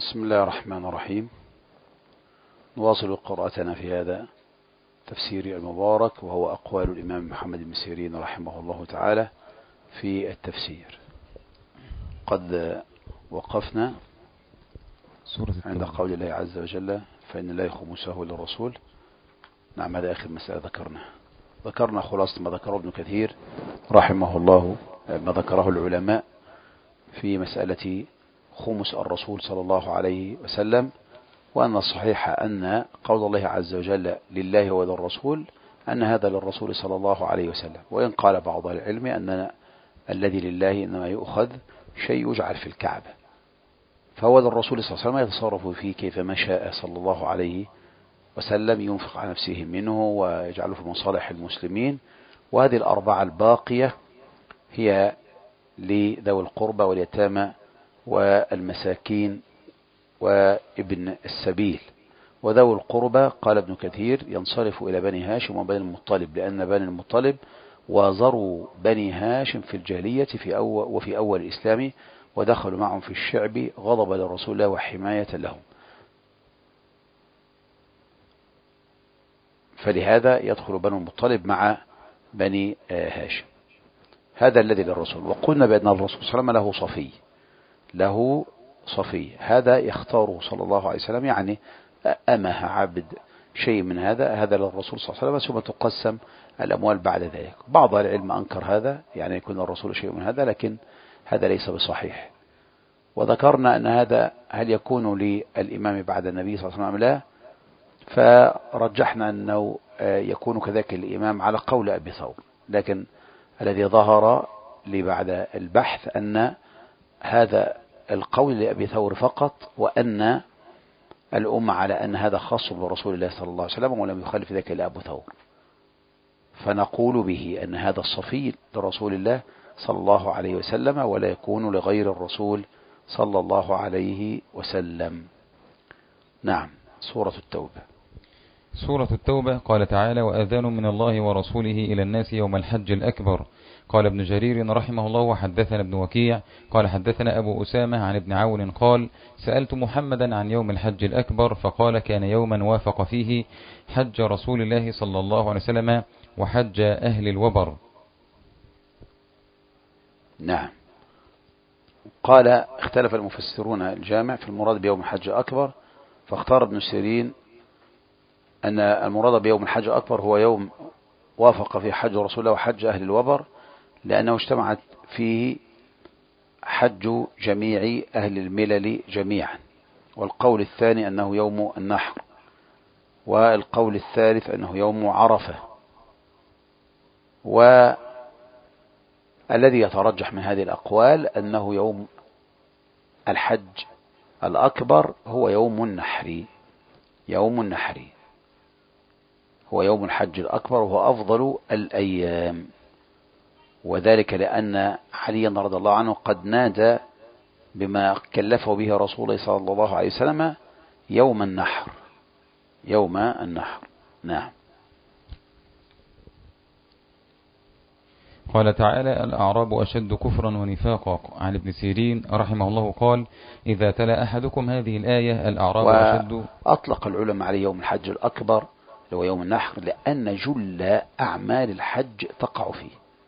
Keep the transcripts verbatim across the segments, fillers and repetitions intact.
بسم الله الرحمن الرحيم. نواصل قراءتنا في هذا تفسير المبارك، وهو أقوال الإمام محمد بن سيرين رحمه الله تعالى في التفسير. قد وقفنا عند قول الله عز وجل: فإن الله خمسه للرسول. نعم، هذا آخر مسألة ذكرنا ذكرنا خلاصة ما ذكره ابن كثير رحمه الله، ما ذكره العلماء في مسألة خمس الرسول صلى الله عليه وسلم، وأن الصحيح أن قول الله عز وجل لله وللرسول أن هذا للرسول صلى الله عليه وسلم. وإن قال بعض العلم أن الذي لله إنما يؤخذ شيء يجعل في الكعبة، فهو للرسول صلى الله عليه وسلم يتصرف فيه كيفما شاء صلى الله عليه وسلم، ينفق على نفسه منه ويجعله في مصالح المسلمين. وهذه الأربعة الباقية هي لذوي القربى واليتامى والمساكين وابن السبيل. وذوي القربى قال ابن كثير ينصرف إلى بني هاشم وبني المطلب، لأن بني المطلب وازروا بني هاشم في الجاهلية في أول وفي أول الإسلام، ودخلوا معهم في الشعب غضبا لرسول الله وحماية لهم، فلهذا يدخل بني المطلب مع بني هاشم. هذا الذي للرسول. وقلنا بأن الرسول صلى الله عليه وسلم له صفي له صفي هذا يختار صلى الله عليه وسلم، يعني أمه عبد شيء من هذا هذا للرسول صلى الله عليه وسلم، ثم تقسم الأموال بعد ذلك. بعض العلم أنكر هذا، يعني يكون الرسول شيء من هذا، لكن هذا ليس بصحيح. وذكرنا أن هذا هل يكون للإمام بعد النبي صلى الله عليه وسلم لا، فرجحنا أنه يكون كذلك الإمام على قول أبي ثور، لكن الذي ظهر لي بعد البحث أن هذا القول لأبي ثور فقط، وأن الأمة على أن هذا خاص برسول الله صلى الله عليه وسلم، ولم يخالف ذلك إلا أبو ثور. فنقول به أن هذا الصفي لرسول الله صلى الله عليه وسلم، ولا يكون لغير الرسول صلى الله عليه وسلم. نعم. سورة التوبة. سورة التوبة. قال تعالى: وأذان من الله ورسوله إلى الناس يوم الحج الأكبر. قال ابن جرير رحمه الله: وحدثنا ابن وكيع قال حدثنا أبو أسامة عن ابن عون قال: سألت محمدا عن يوم الحج الأكبر فقال: كان يوما وافق فيه حج رسول الله صلى الله عليه وسلم وحج أهل الوبر. نعم. قال: اختلف المفسرون الجامع في المراد بيوم الحج الأكبر، فاختار ابن سيرين أن المراد بيوم الحج الأكبر هو يوم وافق فيه حج رسول الله وحج أهل الوبر، لأنه اجتمعت فيه حج جميع أهل الملل جميعا. والقول الثاني أنه يوم النحر، والقول الثالث أنه يوم عرفة. والذي يترجح من هذه الأقوال أنه يوم الحج الأكبر هو يوم النحر يوم النحر هو يوم الحج الأكبر، وهو أفضل الأيام. وذلك لأن علي رضي الله عنه قد نادى بما كلفه به رسول الله صلى الله عليه وسلم يوم النحر يوم النحر. نعم. قال تعالى: الأعراب أشد كفرا ونفاقا. عن ابن سيرين رحمه الله قال: إذا تلا أحدكم هذه الآية الأعراب أشد. وأطلق العلماء عليه يوم الحج الأكبر هو يوم النحر، لأن جل أعمال الحج تقع فيه.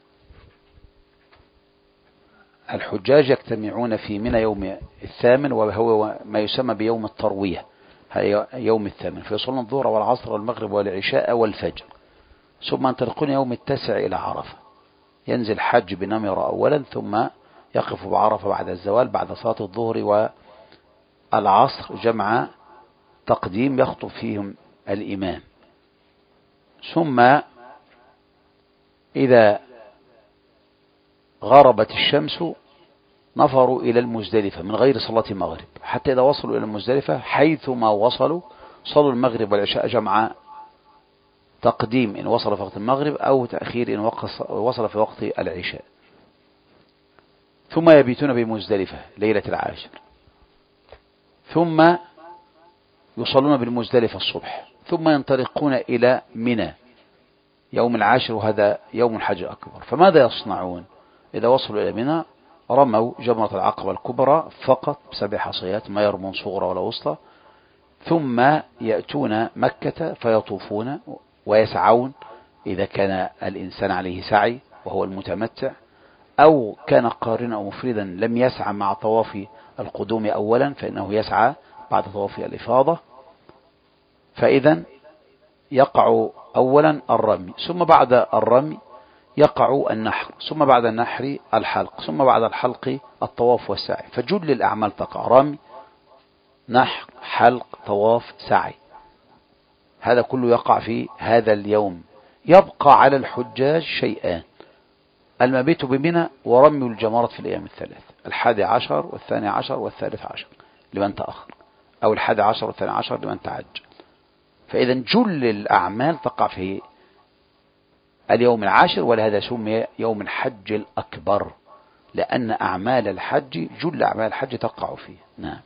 الحجاج يجتمعون في منى يوم الثامن، وهو ما يسمى بيوم التروية، يوم الثامن، فيصلون الظهر والعصر والمغرب والعشاء والفجر، ثم ينطلقون يوم التاسع إلى عرفة. ينزل حج بنمرة أولا، ثم يقف بعرفة بعد الزوال بعد صلاة الظهر والعصر جمع تقديم يخطب فيهم الإمام. ثم إذا غربت الشمس نفروا إلى المزدلفة من غير صلاة المغرب، حتى إذا وصلوا إلى المزدلفة حيثما وصلوا صلوا المغرب والعشاء جمع تقديم إن وصل في وقت المغرب، أو تأخير إن وصل في وقت العشاء. ثم يبيتون بمزدلفة ليلة العاشر، ثم يصلون بالمزدلفة الصبح، ثم ينطلقون إلى منى يوم العاشر، وهذا يوم الحج الأكبر. فماذا يصنعون إذا وصلوا إلى منى؟ رموا جمرة العقبة الكبرى فقط بسبع حصيات، ما يرمون صغرى ولا وسطى، ثم يأتون مكة فيطوفون ويسعون إذا كان الإنسان عليه سعي وهو المتمتع، أو كان قارنا أو مفردا لم يسعى مع طواف القدوم أولا فإنه يسعى بعد طواف الإفاضة. فإذا يقع أولا الرمي، ثم بعد الرمي يقع النحر، ثم بعد النحر الحلق، ثم بعد الحلق الطواف والسعي. فجل الأعمال تقع رمي، نحر، حلق، طواف، سعي، هذا كله يقع في هذا اليوم. يبقى على الحجاج شيئان: المبيت بمنى ورمي الجمرات في الأيام الثلاث، الحادي عشر والثاني عشر والثالث عشر لمن تأخر، أو الحادي عشر والثاني عشر لمن تعجل. فإذا جل الأعمال تقع في اليوم العاشر، ولهذا سمي يوم الحج الأكبر، لأن أعمال الحج جل أعمال الحج تقع فيه. نعم.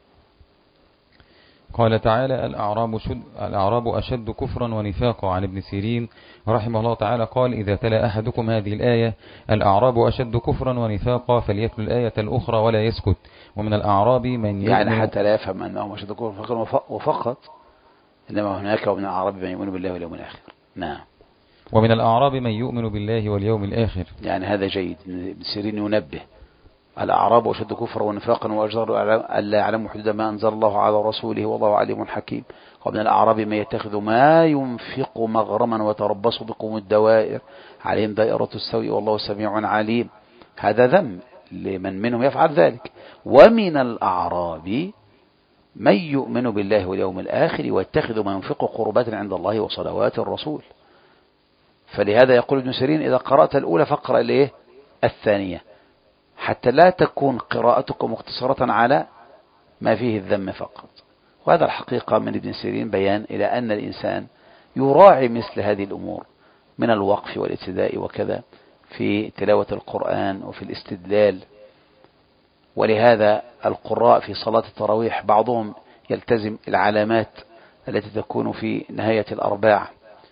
قال تعالى: الأعراب, شد الأعراب أشد كفرا ونفاقا. عن ابن سيرين رحمه الله تعالى قال: إذا تلا أحدكم هذه الآية الأعراب أشد كفرا ونفاقا فليتل الآية الأخرى ولا يسكت. ومن الأعراب من يعني حتى لا يفهم أنهم أشد كفرا وفقط، إنما هناك ومن الأعراب من يؤمن بالله واليوم الآخر. نعم. ومن الأعراب من يؤمن بالله واليوم الآخر. يعني هذا جيد. ابن سيرين ينبه: الأعراب أشد كفرا ونفاقا وأجدر ألا يعلموا حدود ما أنزل الله على رسوله والله عليم حكيم. ومن الأعراب من يتخذ ما ينفق مغرما وتربص بكم الدوائر عليهم دائرة السوء والله سميع عليم. هذا ذم لمن منهم يفعل ذلك. ومن الأعراب من يؤمن بالله واليوم الآخر ويتخذ ما ينفق قربات عند الله وصلوات الرسول. فلهذا يقول ابن سيرين: إذا قرأت الأولى فاقرأ الإيه؟ الثانية، حتى لا تكون قراءتكم مقتصرة على ما فيه الذم فقط. وهذا الحقيقة من ابن سيرين بيان إلى أن الإنسان يراعي مثل هذه الأمور من الوقف والابتداء وكذا في تلاوة القرآن وفي الاستدلال. ولهذا القراء في صلاة التراويح بعضهم يلتزم العلامات التي تكون في نهاية الأرباع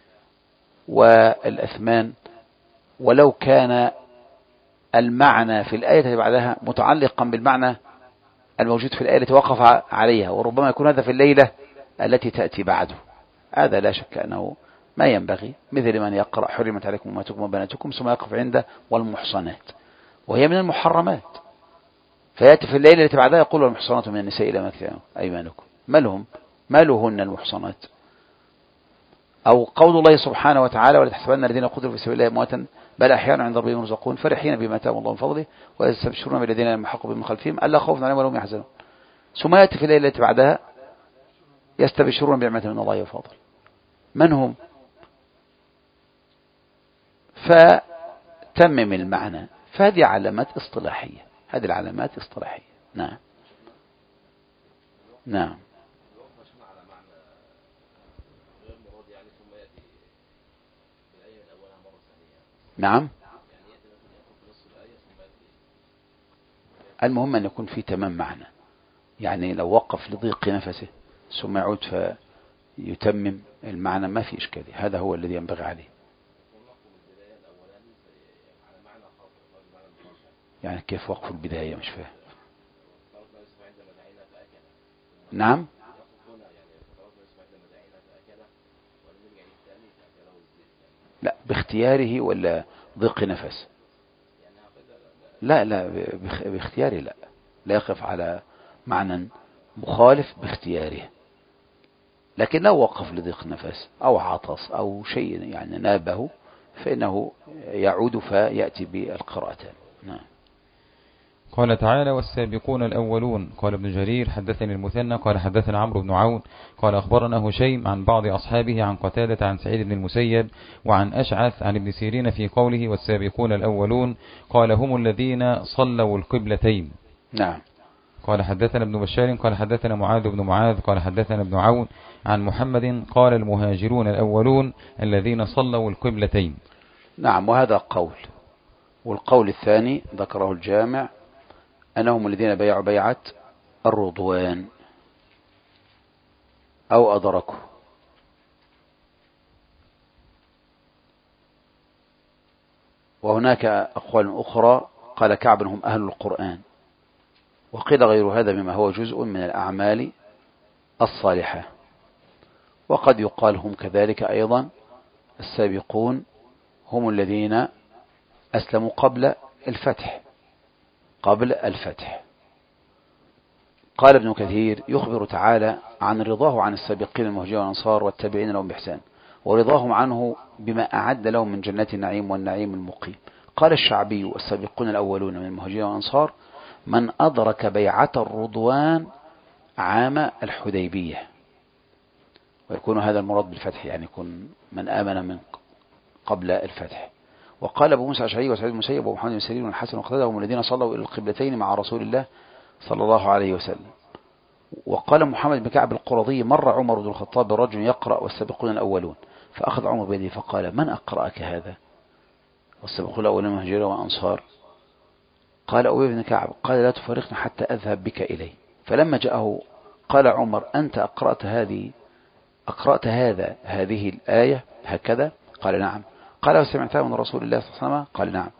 والأثمان، ولو كان المعنى في الآية التي بعدها متعلقا بالمعنى الموجود في الآية التي وقف عليها، وربما يكون هذا في الليلة التي تأتي بعده. هذا لا شك أنه ما ينبغي، مثل من يقرأ حرمت عليكم أمهاتكم وبناتكم ثم يقف عند والمحصنات وهي من المحرمات، فيأتي في الليلة التي بعدها يقول والمحصنات من النساء إلى ما ملكت أيمانكم. ما لهم ما لهن المحصنات؟ أو قول الله سبحانه وتعالى: ولا تحسبن الذين قتلوا في سبيل الله أمواتا بل أحياء عند ربهم يرزقون فرحين بما آتاهم الله من فضله ويستبشرون بالذين لم يلحقوا بهم من خلفهم ألا خوف عليهم ولا هم يحزنون. ثم يأتي في الليلة التي بعدها يستبشرون بنعمة من الله وفضل. من هم؟ فتمم المعنى. فهذه علامات اصطلاحية، هذه العلامات اصطلاحية. نعم. نعم. نعم. المهم أن يكون في تمام معنى، يعني لو وقف لضيق نفسه ثم يعود فيتمم المعنى ما في إشكالية، هذا هو الذي ينبغي عليه. يعني كيف وقف البداية؟ مش فاهم. نعم. لا، باختياره ولا ضيق نفس؟ لا لا باختياره، لا لا يقف على معنى مخالف باختياره. لكن لو وقف لضيق نفس أو عطس أو شيء يعني نابه فإنه يعود فيأتي بالقراءتين. نعم. قال تعالى: والسابقون الأولون. قال ابن جرير: حدثني المثنى قال حدثنا عمرو بن عون قال أخبرنا هشيم عن بعض أصحابه عن قتادة عن سعيد بن المسيب وعن أشعث عن ابن سيرين في قوله والسابقون الأولون قال هم الذين صلوا القبلتين. نعم. قال حدثنا ابن بشار قال حدثنا معاذ بن معاذ قال حدثنا ابن عون عن محمد قال المهاجرون الأولون الذين صلوا القبلتين. نعم. وهذا قول. والقول الثاني ذكره الجامع أنهم الذين بيعوا بيعة الرضوان أو أدركوا. وهناك أقوال أخرى قال كعب هم أهل القرآن، وقيل غير هذا مما هو جزء من الأعمال الصالحة. وقد يقال هم كذلك أيضا السابقون هم الذين أسلموا قبل الفتح قبل الفتح. قال ابن كثير يخبر تعالى عن رضاه عن السابقين المهاجرين والأنصار والتابعين لهم بإحسان، ورضاهم عنه بما أعد لهم من جنات النعيم والنعيم المقيم. قال الشعبي السابقون الأولون من المهاجرين والأنصار من أدرك بيعة الرضوان عام الحديبية، ويكون هذا المراد بالفتح، يعني يكون من آمن من قبل الفتح. وقال أبو موسى الأشعري وسعيد بن المسيب ومحمد بن سيرين والحسن وقتادة هم الذين صلوا إلى القبلتين مع رسول الله صلى الله عليه وسلم. وقال محمد بن كعب القرظي مر عمر بن الخطاب برجل يقرأ والسابقون الأولون، فأخذ عمر بيده فقال من أقرأك هذا؟ والسابقون الأولون مهاجرين وأنصار. قال أبي بن كعب قال لا تفارقنا حتى أذهب بك إليه. فلما جاءه قال عمر أنت أقرأت هذه أقرأت هذا هذه الآية هكذا؟ قال نعم. قال وسمعتها من رسول الله صلى الله عليه وسلم؟ قال نعم.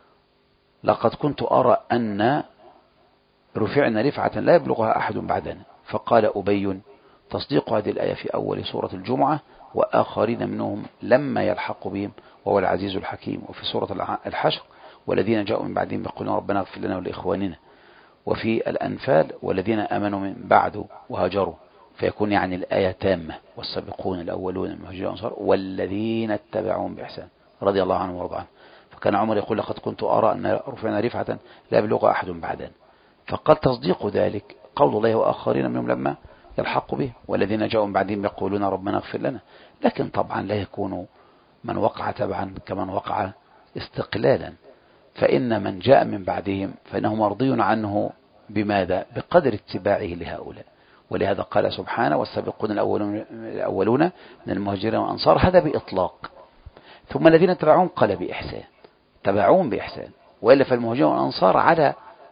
لقد كنت أرى أن رفعنا رفعة لا يبلغها أحد بعدنا. فقال أبي تصديق هذه الآية في أول سورة الجمعة وآخرين منهم لما يلحق بهم وهو العزيز الحكيم، وفي سورة الحشر والذين جاءوا من بعدهم يقولون ربنا اغفر لنا ولإخواننا، وفي الأنفال والذين آمنوا من بعد وهاجروا، فيكون يعني الآية تامة والسابقون الأولون من المهاجرين والأنصار والذين اتبعوهم بإحسان رضي الله عنهم ورضوا عنه. فكان عمر يقول لقد كنت أرى أن رفعنا رفعة لا يبلغ أحد بعدنا. فقد تصديق ذلك قول الله وآخرين منهم لما يلحق به والذين جاءوا من بعدهم يقولون ربنا اغفر لنا. لكن طبعا لا يكون من وقع تبعا كمن وقع استقلالا، فإن من جاء من بعدهم فإنه مرضي عنه بماذا؟ بقدر اتباعه لهؤلاء. ولهذا قال سبحانه والسابقون الأولون من المهاجرين والأنصار، هذا بإطلاق. ثم الذين اتبعوهم قال بإحسان، تبعوهم بإحسان، وإلا فالمهاجرين والأنصار على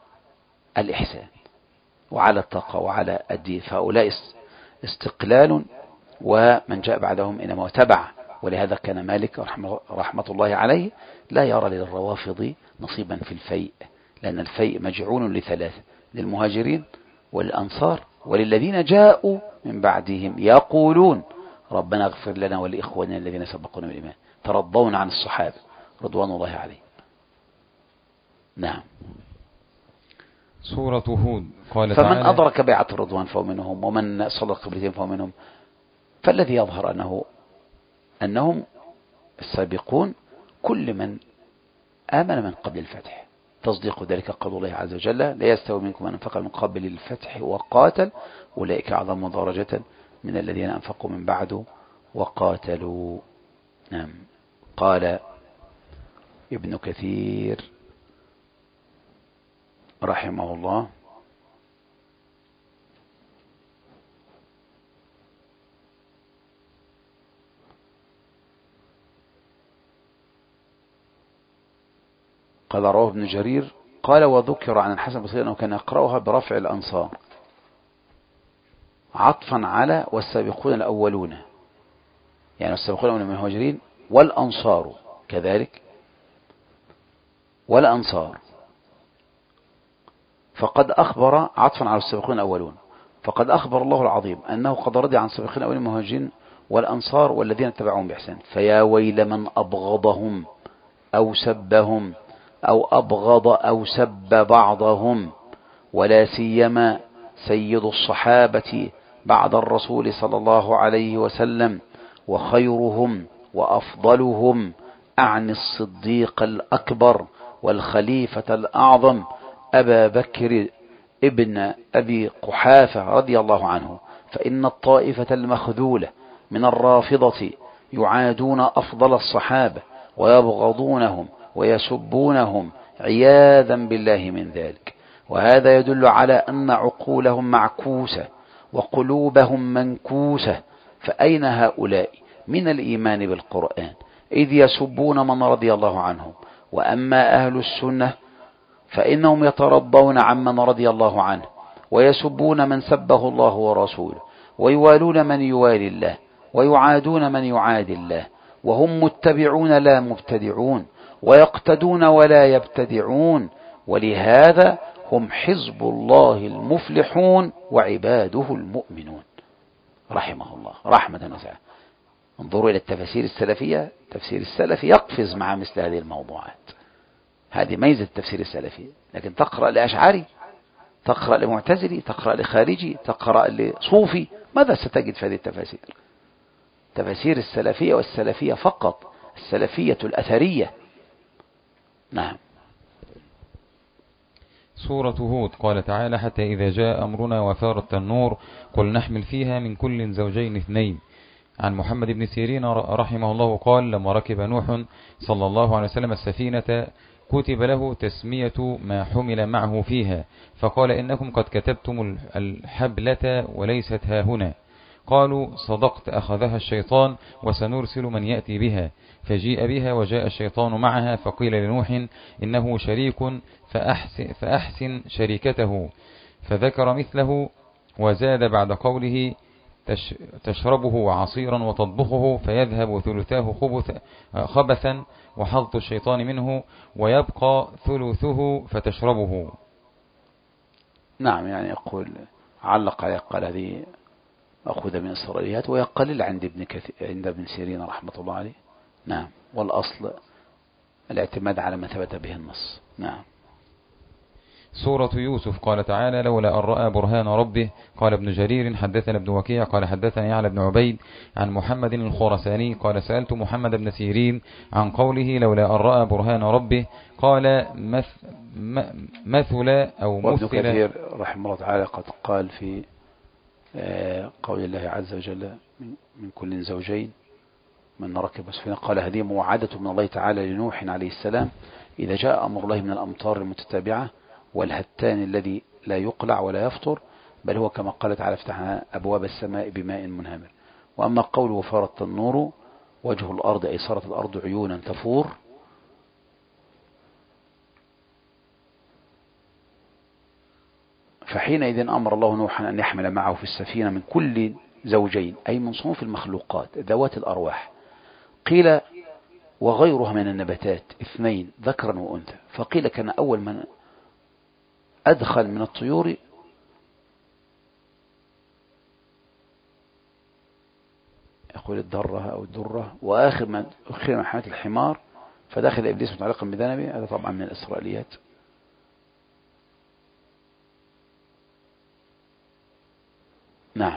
الإحسان وعلى التقوى وعلى الدين، فهؤلاء استقلال، ومن جاء بعدهم إنما تبع. ولهذا كان مالك رحمة الله عليه لا يرى للروافض نصيبا في الفيء، لأن الفيء مجعول لثلاثة: للمهاجرين والأنصار وللذين جاءوا من بعدهم يقولون ربنا اغفر لنا ولإخواننا الذين سبقونا بالإيمان، ترضون عن الصحابة رضوان الله عليهم. نعم. سورة هود قال فمن تعالى أدرك بيعة الرضوان فهو منهم، ومن صلى قبلتين فهو منهم. فالذي يظهر أنه أنهم السابقون كل من آمن من قبل الفتح. تصديق ذلك قول الله عز وجل لا يستوي منكم من أنفق من قبل الفتح وقاتل أولئك أعظم درجة من الذين أنفقوا من بعد وقاتلوا. نعم. قال ابن كثير رحمه الله قال رواه ابن جرير قال وذكر عن الحسن البصري أنه كان يقرأها برفع الأنصار عطفا على والسابقون الأولون، يعني والسابقون الأولون من المهاجرين والأنصار كذلك والأنصار. فقد أخبر عطفا على السابقون الأولون، فقد أخبر الله العظيم أنه قد رضي عن السابقين الأولين من المهاجرين والأنصار والذين اتبعوهم بإحسان. فيا ويل من أبغضهم أو سبهم أو أبغض أو سب بعضهم، ولا سيما سيد الصحابة بعد الرسول صلى الله عليه وسلم وخيرهم وأفضلهم، أعني الصديق الأكبر والخليفة الأعظم أبا بكر ابن أبي قحافة رضي الله عنه. فإن الطائفة المخذولة من الرافضة يعادون أفضل الصحابة ويبغضونهم ويسبونهم عياذا بالله من ذلك. وهذا يدل على أن عقولهم معكوسة وقلوبهم منكوسة. فأين هؤلاء من الإيمان بالقرآن إذ يسبون من رضي الله عنهم؟ وأما أهل السنة فإنهم يترضون عمن رضي الله عنه ويسبون من سبه الله ورسوله، ويوالون من يوالي الله ويعادون من يعادي الله، وهم متبعون لا مبتدعون، ويقتدون ولا يبتدعون، ولهذا هم حزب الله المفلحون وعباده المؤمنون رحمه الله رحمة واسعة. انظروا إلى التفاسير السلفية، تفسير السلفي يقفز مع مثل هذه الموضوعات، هذه ميزة التفسير السلفي. لكن تقرأ لأشعري، تقرأ لمعتزلي، تقرأ لخارجي، تقرأ لصوفي، ماذا ستجد في هذه التفاسير؟ تفاسير السلفية والسلفية فقط، السلفية الأثرية. نعم. سورة هود قال تعالى حتى إذا جاء أمرنا وفار التنور قل نحمل فيها من كل زوجين اثنين. عن محمد بن سيرين رحمه الله قال لما ركب نوح صلى الله عليه وسلم السفينة كتب له تسمية ما حمل معه فيها، فقال إنكم قد كتبتم الحبلة وليست ها هنا. قالوا صدقت أخذها الشيطان وسنرسل من يأتي بها، فجيء بها وجاء الشيطان معها، فقيل لنوح إنه شريك فأحسن, فأحسن شريكته، فذكر مثله وزاد بعد قوله تشربه عصيرا وتطبخه فيذهب ثلثاه خبثا وحظ الشيطان منه ويبقى ثلثه فتشربه. نعم، يعني يقول علق عليه قال هذه أخذ من إسرائيليات ويقلل عند ابن كثير عند ابن سيرين رحمة الله عليه. نعم، والأصل الاعتماد على ما ثبت به النص. نعم. سورة يوسف قال تعالى لولا أن رأى برهان ربه. قال ابن جرير حدثنا ابن وكيع قال حدثني يعلى بن عبيد عن محمد الخرساني قال سألت محمد بن سيرين عن قوله لولا أن رأى برهان ربه، قال مثل أو مثل. وابن كثير رحمه الله تعالى قد قال في قول الله عز وجل من كل زوجين من ركب السفينة، قال هذه موعدة من الله تعالى لنوح عليه السلام إذا جاء أمر الله من الأمطار المتتابعة والهتان الذي لا يقلع ولا يفطر، بل هو كما قال تعالى فتحنا أبواب السماء بماء منهمر. وأما قوله فارت النور وجه الأرض أي صارت الأرض عيونا تفور، فحينئذ أمر الله نوحا أن يحمل معه في السفينة من كل زوجين أي من صنوف المخلوقات ذوات الأرواح، قيل وغيرها من النباتات اثنين ذكرا وأنثى، فقيل كان أول من أدخل من الطيور يقول الدرة أو الدرة، وآخر من أخير من حماة الحمار، فداخل إبليس متعلقا بذنبه، هذا طبعا من الإسرائيليات. نعم.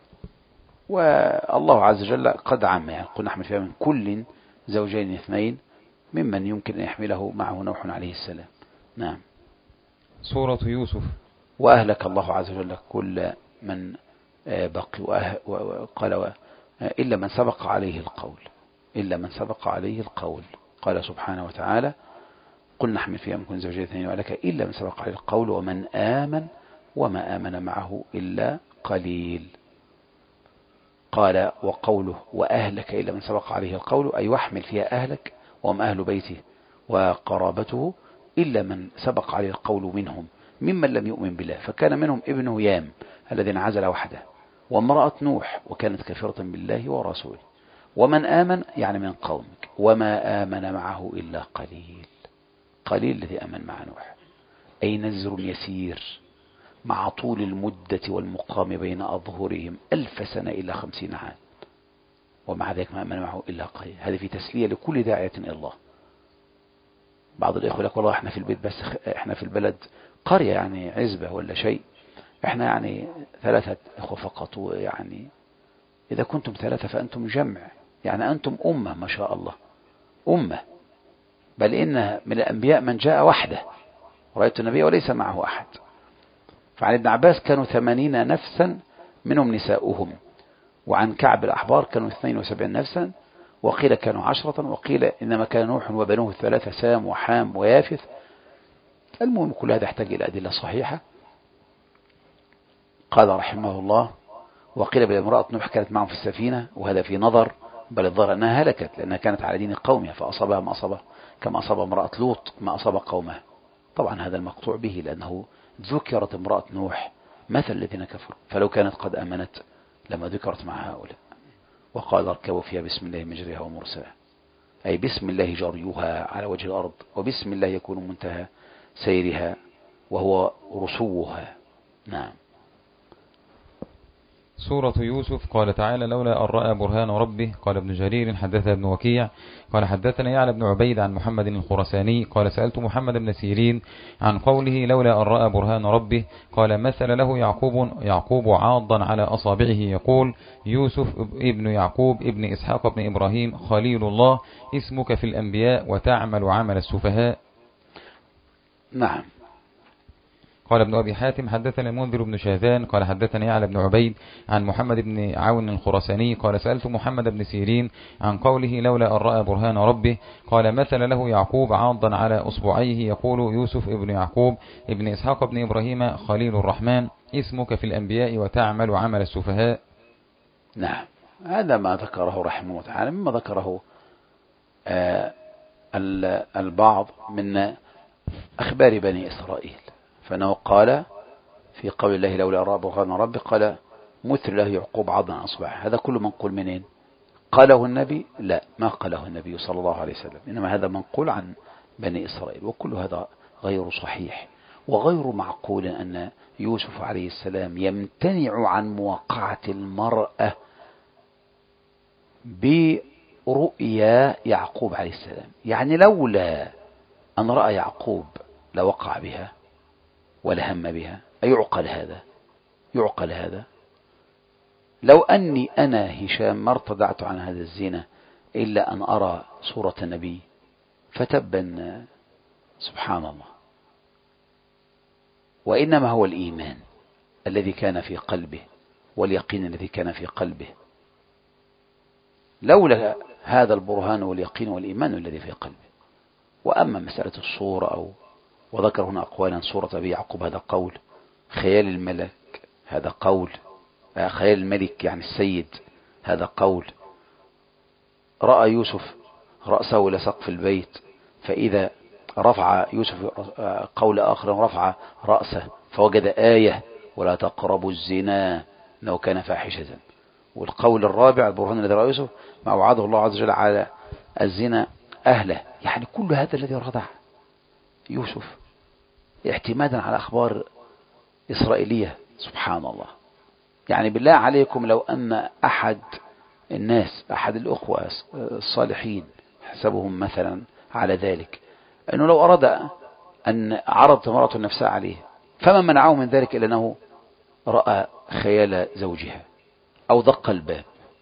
والله عز وجل قد عم، يعني قلنا نحمل فيها من كل زوجين اثنين ممن يمكن أن يحمله معه نوح عليه السلام. نعم. سورة يوسف. وأهلك الله عز وجل كل من بقي، وقال إلا من سبق عليه القول، إلا من سبق عليه القول. قال سبحانه وتعالى قل نحمل فيها من كل زوجين اثنين ولك إلا من سبق عليه القول ومن آمن وما آمن معه إلا قليل. قال وقوله وأهلك إلا من سبق عليه القول أي واحمل فيها أهلك وهم أهل بيته وقرابته إلا من سبق عليه القول منهم ممن لم يؤمن بالله، فكان منهم ابنه يام الذي انعزل وحده، وامرأة نوح وكانت كافرة بالله ورسوله، ومن آمن يعني من قومك وما آمن معه إلا قليل. قليل الذي آمن مع نوح أي نزر يسير مع طول المدة والمقام بين أظهرهم ألف سنة إلى خمسين عام، ومع ذلك ما آمن معه إلا قليل. هذا في تسلية لكل داعية إلى الله. بعض الإخوة لك والله إحنا في البيت بس، إحنا في البلد قرية يعني عزبة ولا شيء، إحنا يعني ثلاثة إخوة فقط، ويعني إذا كنتم ثلاثة فأنتم جمع، يعني أنتم أمة ما شاء الله، أمة. بل إن من الأنبياء من جاء وحده ورأيت النبي وليس معه أحد. فعن ابن عباس كانوا ثمانين نفسا منهم نساؤهم، وعن كعب الأحبار كانوا اثنين وسبعين نفسا، وقيل كانوا عشرة، وقيل إنما كان نوح وبنوه الثلاثة سام وحام ويافث. المهم كل هذا يحتاج إلى أدلة صحيحة. قال رحمه الله وقيل بامرأة نوح كانت معهم في السفينة، وهذا في نظر، بل الظاهر أنها هلكت لأنها كانت على دين قومها فأصابها ما أصابها، كما أصاب امرأة لوط ما أصاب قومها. طبعا هذا المقطوع به لأنه ذكرت امرأة نوح مثل الذين كفروا، فلو كانت قد آمنت لما ذكرت مع هؤلاء. وقال اركبوا فيها بسم الله مجريها ومرساها، أي بسم الله جريها على وجه الأرض وبسم الله يكون منتهى سيرها وهو رسوها. نعم. سورة يوسف. قال تعالى لولا أن رأى برهان ربه. قال ابن جرير حدثنا ابن وكيع قال حدثنا يعلى بن عبيد عن محمد الخرساني قال سألت محمد بن سيرين عن قوله لولا أن رأى برهان ربه. قال مثل له يعقوب يعقوب عاضا على أصابعه يقول يوسف ابن يعقوب ابن إسحاق ابن إبراهيم خليل الله اسمك في الأنبياء وتعمل عمل السفهاء. نعم. قال ابن أبي حاتم حدثنا المنذر بن شاذان قال حدثني يعلى بن عبيد عن محمد بن عون الخرساني قال سألت محمد بن سيرين عن قوله لولا أن رأى برهان ربه. قال مثل له يعقوب عاضا على أصبعيه يقول يوسف ابن يعقوب ابن إسحاق ابن إبراهيم خليل الرحمن اسمك في الأنبياء وتعمل عمل السفهاء. نعم. هذا ما ذكره رحمه الله تعالى مما ذكره آه البعض من أخبار بني إسرائيل، فأنه قال في قول الله لولا أرى برهان ربي قال مثل له يعقوب عضا عن أصبعه. هذا كله منقول منين؟ قاله النبي؟ لا، ما قاله النبي صلى الله عليه وسلم، إنما هذا منقول عن بني إسرائيل، وكل هذا غير صحيح وغير معقول أن يوسف عليه السلام يمتنع عن مواقعة المرأة برؤيا يعقوب عليه السلام. يعني لولا أن رأى يعقوب لوقع بها ولا هم بها. أيعقل هذا؟ يعقل هذا؟ لو أني أنا هشام ما ارتدعت عن هذا الزنا إلا أن أرى صورة النبي فتبا، سبحان الله. وإنما هو الإيمان الذي كان في قلبه واليقين الذي كان في قلبه، لولا هذا البرهان واليقين والإيمان الذي في قلبه. وأما مسألة الصورة أو وذكر هنا أقوالا صورة أبي يعقوب هذا قول، خيال الملك هذا قول، خيال الملك يعني السيد هذا قول، رأى يوسف رأسه إلى سقف البيت فإذا رفع يوسف قول آخر رفع رأسه فوجد آية ولا تقربوا الزنا إنه كان فاحشة. والقول الرابع البرهان الذي رأى يوسف ما وعده الله عز وجل على الزنا أهله. يعني كل هذا الذي رضع يوسف اعتمادا على أخبار إسرائيلية، سبحان الله. يعني بالله عليكم لو أن أحد الناس أحد الأخوة الصالحين حسبهم مثلا على ذلك أنه لو أراد أن عرض امرأة نفسها عليه فما منعه من ذلك إلا أنه رأى خيال زوجها أو دق الباب،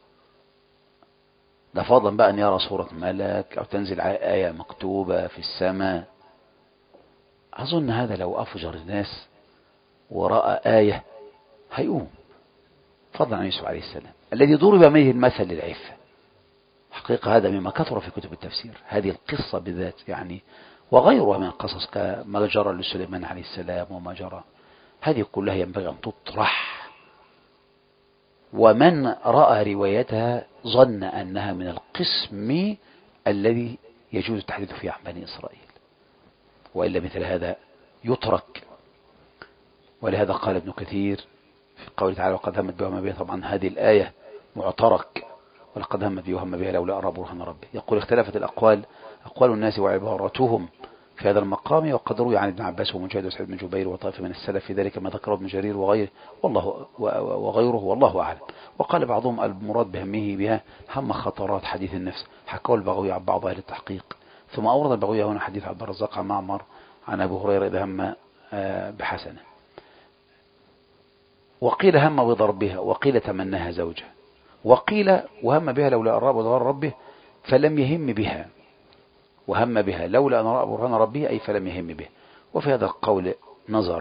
ده فضلا بقى أن يرى صورة ملك أو تنزل آية مكتوبة في السماء. أظن هذا لو أفجر الناس ورأى آية هيقوم، فضلا عن يوسف عليه السلام الذي ضرب منه المثل للعفة. حقيقة هذا مما كثر في كتب التفسير، هذه القصة بالذات يعني، وغيرها من القصص كما جرى لسليمان عليه السلام وما جرى، هذه كلها ينبغي أن تطرح. ومن رأى روايتها ظن أنها من القسم الذي يجوز التحديث فيه عن بني إسرائيل، وإلا مثل هذا يترك. ولهذا قال ابن كثير في قوله تعالى وقد همت بها وهم بها، طبعا هذه الآية معترك ولقد همت بها وهم بها لولا أرى برهان ربه. يقول اختلفت الأقوال أقوال الناس وعباراتهم في هذا المقام، وقد روي عن ابن عباس ومجاهد وسعيد بن جبير وطائفة من السلف في ذلك ما ذكره ابن جرير وغيره والله وغيره والله أعلم. وقال بعضهم المراد بهمه بها هم خطرات حديث النفس، حكوا البغوي عن بعض أهل التحقيق. ثم أورد البغوي هنا حديث عبد الرزاق عن معمر عن أبي هريرة إذا هم بحسنة، وقيل هم بضربها، وقيل تمناها زوجها، وقيل وهم بها لولا أرى برهان ربه فلم يهم بها، وهم بها لولا أن رأى برهان ربه أي فلم يهم به. وفي هذا القول نظر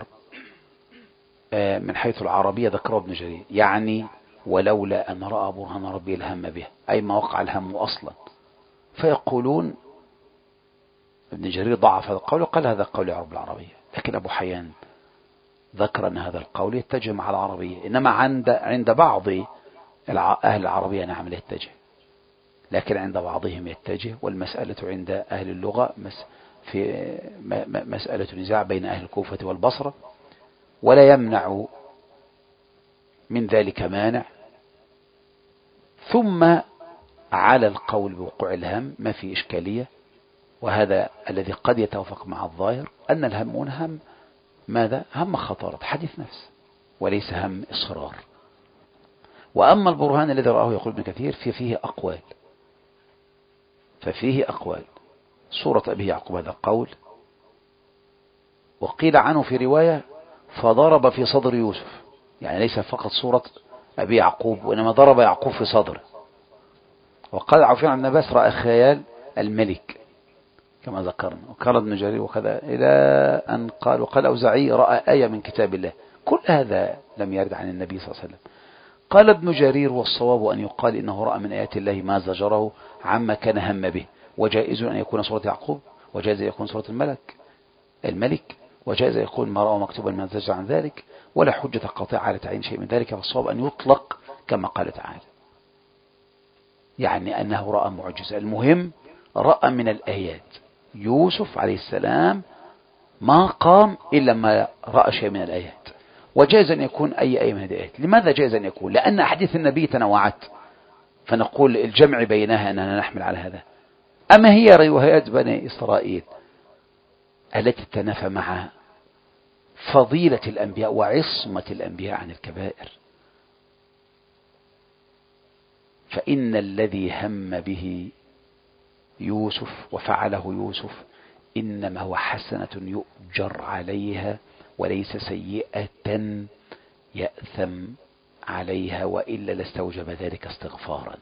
من حيث العربية ذكره ابن جرير، يعني ولولا أن رأى برهان ربه لهم به أي ما وقع الهم أصلا. فيقولون ابن جرير ضعف هذا القول وقال هذا قول عرب العربية، لكن أبو حيان ذكر أن هذا القول يتجه مع العربية، إنما عند عند بعض أهل العربية نعم يتجه، لكن عند بعضهم يتجه. والمسألة عند أهل اللغة في مسألة نزاع بين أهل الكوفة والبصرة، ولا يمنع من ذلك مانع. ثم على القول بوقوع الهم ما في إشكالية، وهذا الذي قد يتوافق مع الظاهر، أن الهم هم ماذا؟ هم خطرة حديث نفس وليس هم إصرار. وأما البرهان الذي رآه يقول ابن كثير ففيه أقوال ففيه أقوال سورة أبي يعقوب هذا قول، وقيل عنه في رواية فضرب في صدر يوسف، يعني ليس فقط سورة أبي يعقوب وإنما ضرب يعقوب في صدره. وقال عوفان عن النباس رأى خيال الملك كما ذكرنا، وقال ابن جرير وكذا إلى أن قال، وقال أوزعي رأى آية من كتاب الله. كل هذا لم يرد عن النبي صلى الله عليه وسلم. قال ابن جرير والصواب أن يقال إنه رأى من آيات الله ما زجره عما كان هم به، وجائز أن يكون سورة يعقوب، وجائز أن يكون سورة الملك الملك وجائز أن يكون ما رأى مكتوبا من زجر عن ذلك، ولا حجة قاطعة على تعيين شيء من ذلك، فالصواب أن يطلق كما قال تعالى، يعني أنه رأى معجزة. المهم رأى من الآيات. يوسف عليه السلام ما قام إلا ما رأى شيء من الآيات، وجائز أن يكون أي آية من هذه الآيات. لماذا جائز أن يكون؟ لأن أحاديث النبي تنوعت، فنقول الجمع بينها أننا نحمل على هذا. أما هي روايات بني إسرائيل التي تنافى مع فضيلة الأنبياء وعصمة الأنبياء عن الكبائر، فإن الذي هم به يوسف وفعله يوسف إنما هو حسنة يؤجر عليها، وليس سيئة يأثم عليها، وإلا لاستوجب ذلك استغفارا،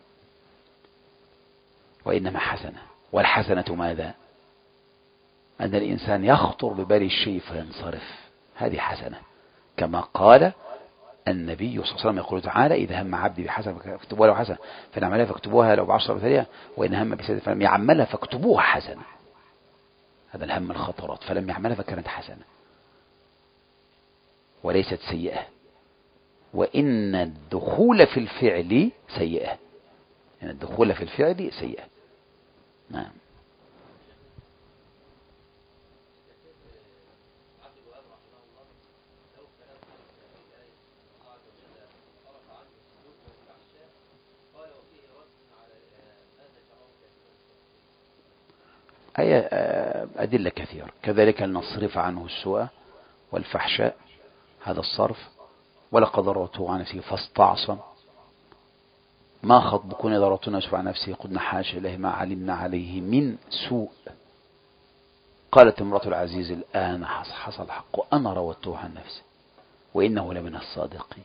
وإنما حسنة. والحسنة ماذا؟ أن الإنسان يخطر ببال الشيء فينصرف، هذه حسنة، كما قال النبي صلى الله عليه وسلم يقول تعالى إذا هم عبدي بحسنة فاكتبوها له حسنة فإن عملها فاكتبوها له بعشرة أمثالها، وإن هم بسيئة فلم يعملها فاكتبوها حسنة. هذا الهم الخطرات، فلم يعملها فكانت حسنة وليست سيئة. وإن الدخول في الفعل سيئة، يعني الدخول في الفعل سيئة. نعم. أي أدلة كثيرة، كذلك لنصرف عنه السوء والفحشاء، هذا الصرف. ولقد روته عن نفسه فاستعصم، ما خطبكم إذا روتنا يوسف عن نفسه قلنا حاشا إليه ما علمنا عليه من سوء. قالت امرأة العزيز الآن حصل الحق أنا روته عن نفسي وإنه لمن الصادقين،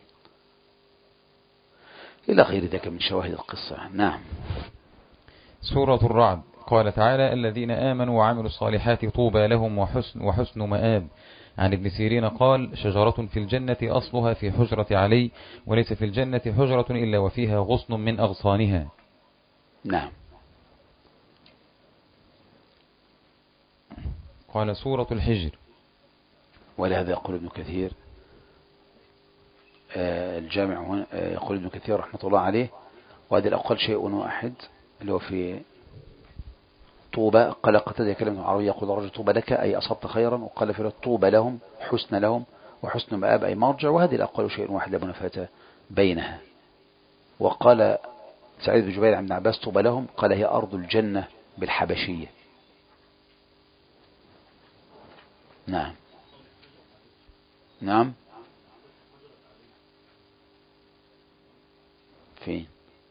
إلى غير ذلك من شواهد القصة. نعم. سورة الرعد قال تعالى الذين آمنوا وعملوا الصالحات طوبى لهم وحسن, وحسن مآب. عن ابن سيرين قال شجرة في الجنة أصلها في حجرة علي، وليس في الجنة حجرة إلا وفيها غصن من أغصانها. نعم. قال سورة الحجر. ولهذا يقول ابن كثير آه الجامع هنا آه يقول ابن كثير رحمة الله عليه وهذا الأقل شيء واحد اللي هو في طوبى. قال قتادة كلمة عربية يقول الرجل طوبى لك أي أصبت خيرا، وقال في طوبى لهم حسن لهم وحسن مآب أي مرجع، وهذه الأقل شيء واحد لا منافاة بينها. وقال سعيد بن جبير عن ابن عباس طوبى لهم قال هي أرض الجنة بالحبشية. نعم. نعم. فين؟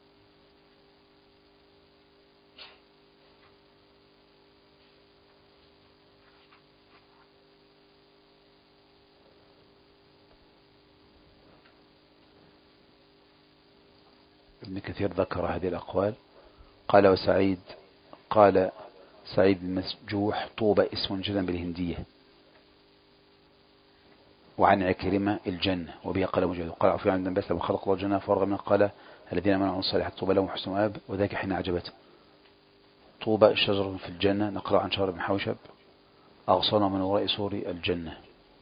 ابن كثير ذكر هذه الأقوال. قال وسعيد قال سعيد بن مسجوح طوبى اسم جدا بالهندية. وعن عكرمة الجنة وبها قال مجاهد. وقال عفوا عن النبي لما خلق الله الجنة فرغ منها قال الذين منعوا الصالحات طوبى لهم حسن مآب، وذاك حين عجبته. طوبى شجرة في الجنة نقرأ عن شهر بن حوشب أغصان من وراء سور الجنة.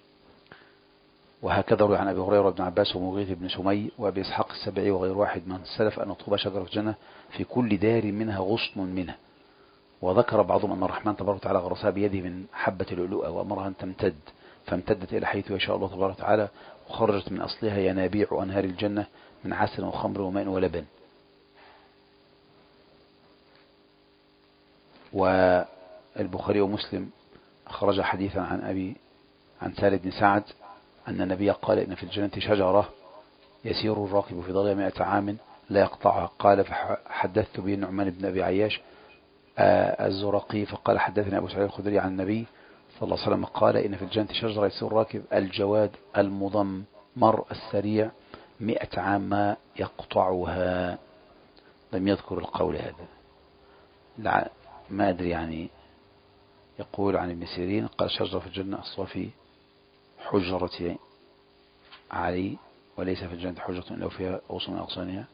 وهكذا روي عن أبي هريرة وابن عباس ومغيث بن سمي وأبي إسحاق السبعي وغير واحد من السلف أن طوبى شجرة في الجنة في كل دار منها غصن منها. وذكر بعضهم أن الرحمن تبارك وتعالى غرسها بيده من حبة اللؤلؤة وأمرها أن تمتد فامتدت إلى حيث يشاء الله تبارك وتعالى، وخرجت من أصلها ينابيع أنهار الجنة من عسل وخمر وماء ولبن. البخاري ومسلم أخرج حديثا عن أبي عن سهل بن سعد أن النبي قال إن في الجنة شجرة يسير الراكب في ظلها مئة عام لا يقطعها. قال فحدثت به النعمان بن أبي عياش الزرقي فقال حدثني أبو سعيد الخدري عن النبي صلى الله عليه وسلم قال إن في الجنة شجرة يسير الراكب الجواد المضمر السريع مئة عام ما يقطعها. لم يذكر القول هذا، لا ما أدري يعني. يقول عن ابن سيرين قال شجرة في الجنة أصلا في حجرة علي وليس في الجنة حجرة لو فيها أوصى من أغصانها.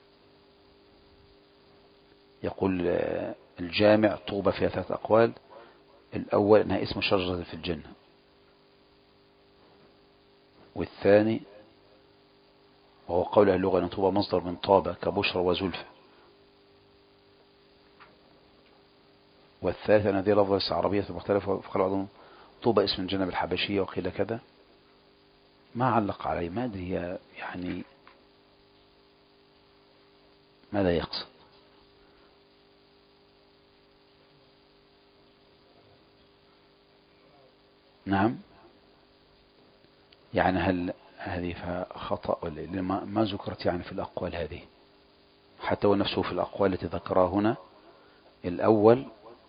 يقول الجامع طوبى فيها ثلاث أقوال. الأول أنها اسم شجرة في الجنة، والثاني وهو قول أهل اللغة أن طوبى مصدر من طابة كبشرى وزلفة، والثالث أن هذه لفظة عربية مختلفة فقال بعضهم طوبى اسم الجنة بالحبشية وقيل كذا. ما علق عليه، ما أدري يعني ماذا يقصد. نعم يعني هل هذه خطأ ولا ما ذكرت يعني في الأقوال هذه؟ حتى ونفسه في الأقوال التي ذكرها هنا الأول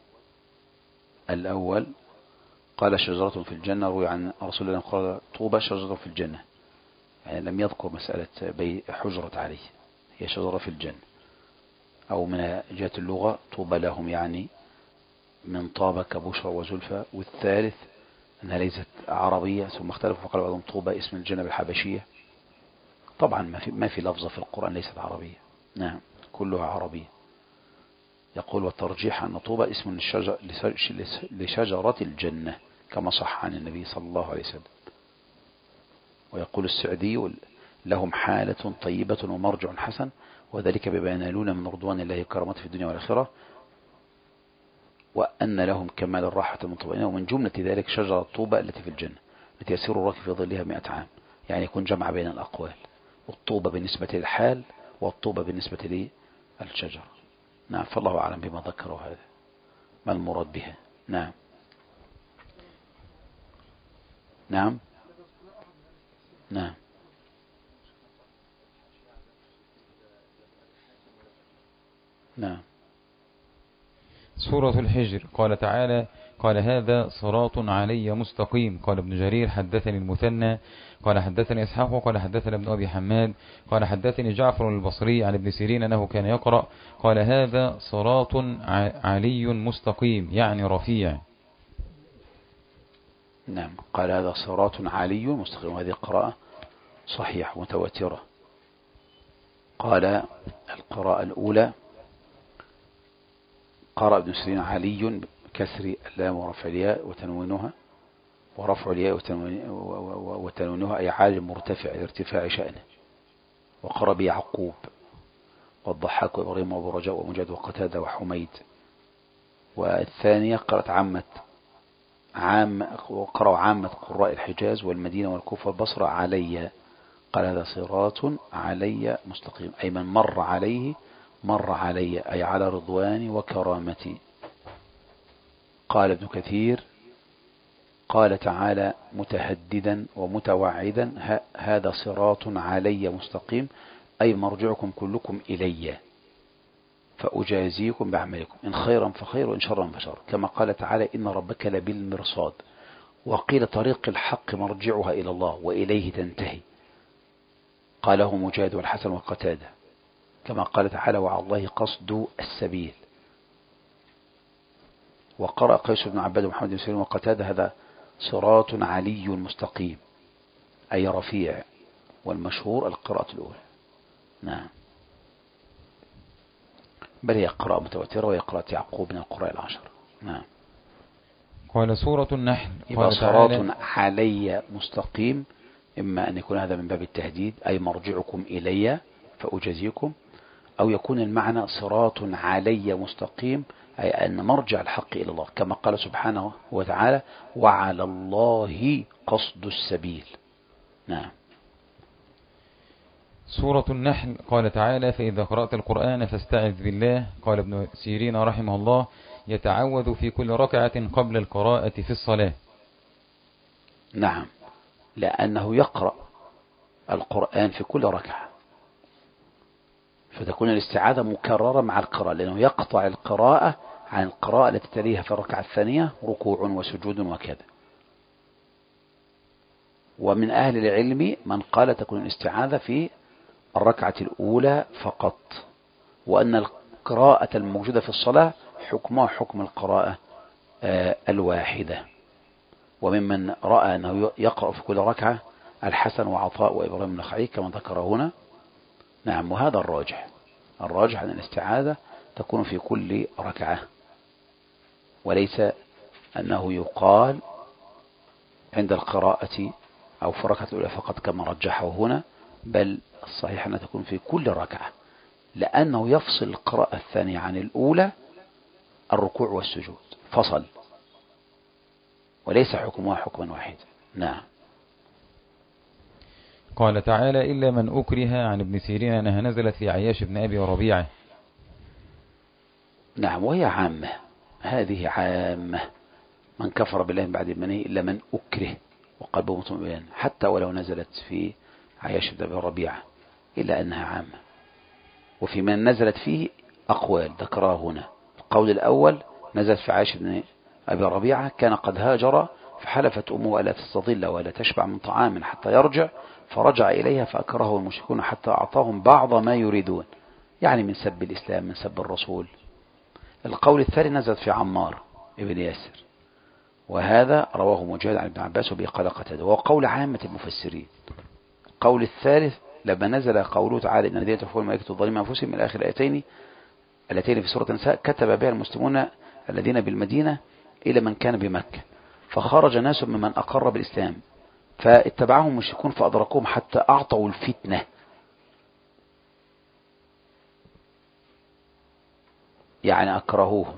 الأول قال شجرة في الجنة، روي عن رسول الله قال طوبى شجرة في الجنة، يعني لم يذكر مسألة بي حجرة عليه، هي شجرة في الجنة. أو من جهة اللغة طوبى لهم يعني من طابة كبشرى وزلفة. والثالث أنها ليست عربية ثم اختلفوا فقال بعضهم طوبى اسم الجنة بالحبشية. طبعا ما في, ما في لفظة في القرآن ليست عربية، نعم كلها عربية. يقول والترجيح أن طوبى اسم للشجر لشجرة الجنة كما صح عن النبي صلى الله عليه وسلم. ويقول السعدي لهم حالة طيبة ومرجع حسن وذلك بما ينالون من رضوان الله كرامته في الدنيا والآخرة، وأن لهم كمال الراحة المطمئنة. ومن جملة ذلك شجرة طوبى التي في الجنة التي يسير الراكب في ظلها مئة عام، يعني يكون جمع بين الأقوال، والطوبة بالنسبة للحال والطوبة بالنسبة للشجرة. نعم فالله أعلم بما ذكروا هذا ما المراد بها. نعم نعم نعم نعم. سورة الحجر قال تعالى قال هذا صراط علي مستقيم. قال ابن جرير حدثني المثنى قال حدثني إسحاق وقال حدثنا ابن أبي حماد قال حدثني جعفر البصري عن ابن سيرين أنه كان يقرأ قال هذا صراط علي مستقيم يعني رفيع. نعم قال هذا صراط علي مستقيم، وهذه قراءة صحيحة متواترة. قال القراءة الأولى قرأ ابن سيرين علي بكسر اللام ورفع الياء وتنوينها، ورفع الياء وتنوينها أي عالي مرتفع لارتفاع شأنه. وقرأ بيعقوب والضحاك وإبراهيم وأبو رجاء ومجاهد وقتادة وحميد. والثانية قرأت عامة عام وقرأوا عامة قراء الحجاز والمدينة والكوفة والبصرة علي. قال هذا صراط علي مستقيم أي من مر عليه مر علي أي على رضواني وكرامتي. قال ابن كثير قال تعالى متهددا ومتوعدا هذا صراط علي مستقيم أي مرجعكم كلكم إلي فأجازيكم بعملكم إن خيرا فخير وإن شرا فشر، كما قال تعالى إن ربك لبالمرصاد. وقيل طريق الحق مرجعها إلى الله وإليه تنتهي، قاله مجاهد والحسن وقتادة، كما قال تعالى وعلى الله قصد السبيل. وقرأ قيس بن عباد ومحمد بن سيرين وقتادة هذا صراط علي مستقيم أي رفيع، والمشهور القراءة الأولى. نعم بل هي قراءة متواترة وهي قراءة يعقوب من القراء العشر. نعم. قال سورة النحل يبقى صراط علي مستقيم إما أن يكون هذا من باب التهديد أي مرجعكم إلي فأجازيكم، أو يكون المعنى صراط علي مستقيم أي أن مرجع الحق إلى الله، كما قال سبحانه وتعالى وعلى الله قصد السبيل. نعم. سورة النحل قال تعالى فإذا قرأت القرآن فاستعذ بالله. قال ابن سيرين رحمه الله يتعوذ في كل ركعة قبل القراءة في الصلاة. نعم، لأنه يقرأ القرآن في كل ركعة، فتكون الاستعاذة مكررة مع القراءة، لأنه يقطع القراءة عن القراءة التي تليها في الركعة الثانية ركوع وسجود وكذا. ومن أهل العلم من قال تكون الاستعاذة في الركعة الأولى فقط، وأن القراءة الموجودة في الصلاة حكمها حكم القراءة الواحدة. وممن رأى أنه يقرأ في كل ركعة الحسن وعطاء وإبراهيم النخعي كما ذكر هنا. نعم، وهذا الراجح، الراجح أن الاستعاذة تكون في كل ركعة، وليس أنه يقال عند القراءة أو في الركعة الأولى فقط كما رجحه هنا، بل الصحيح أنها تكون في كل ركعة، لأنه يفصل القراءة الثانية عن الأولى الركوع والسجود، فصل، وليس حكمها حكما واحدا. نعم. قال تعالى: إلا من أكره، عن ابن سيرين أنها نزلت في عياش بن أبي ربيعة. نعم، وهي عامة، هذه عامة، من كفر بالله من بعد إيمانه إلا من أكره وقلبه مطمئن، حتى ولو نزلت في عياش بن أبي ربيعة، إلا أنها عامة. وفي من نزلت فيه أقوال ذكرها هنا. القول الأول نزلت في عياش بن أبي ربيعة، كان قد هاجر فحلفت أمه ألا تستظل ولا تشبع من طعام حتى يرجع، فرجع إليها فأكرهه المشركون حتى أعطاهم بعض ما يريدون، يعني من سب الإسلام، من سب الرسول. القول الثاني نزلت في عمار ابن ياسر، وهذا رواه مجاهد عن ابن عباس وبقال قتادة، وهو قول عامة المفسرين. القول الثالث لما نزل قوله تعالى: إن الذين تفعلون الملائكة الظالمين أنفسهم، من آخر الآيتين اللتين في سورة النساء، كتب بها المسلمون الذين بالمدينة إلى من كان بمكة، فخرج ناس ممن أقر بالإسلام فاتبعهم المشركون فأدركوهم حتى أعطوا الفتنة، يعني أكرهوهم.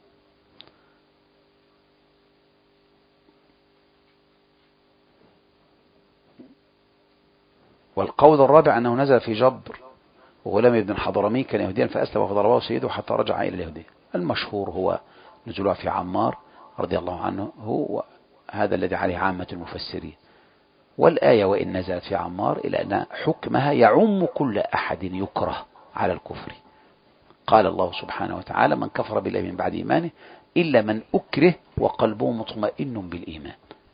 والقول الرابع أنه نزل في جبر وغلام ابن الحضرمي، كان يهوديا فأسلم فضربه سيده حتى رجع إلى اليهودية. المشهور هو نزولها في عمار رضي الله عنه، هو هذا الذي عليه عامة المفسرين. والآية وإن نزلت في عمار إلى أن حكمها يعم كل أحد يكره على الكفر. قال الله سبحانه وتعالى: من كفر بالله من بعد إيمانه إلا من أكره وقلبه مطمئن بالإيمان،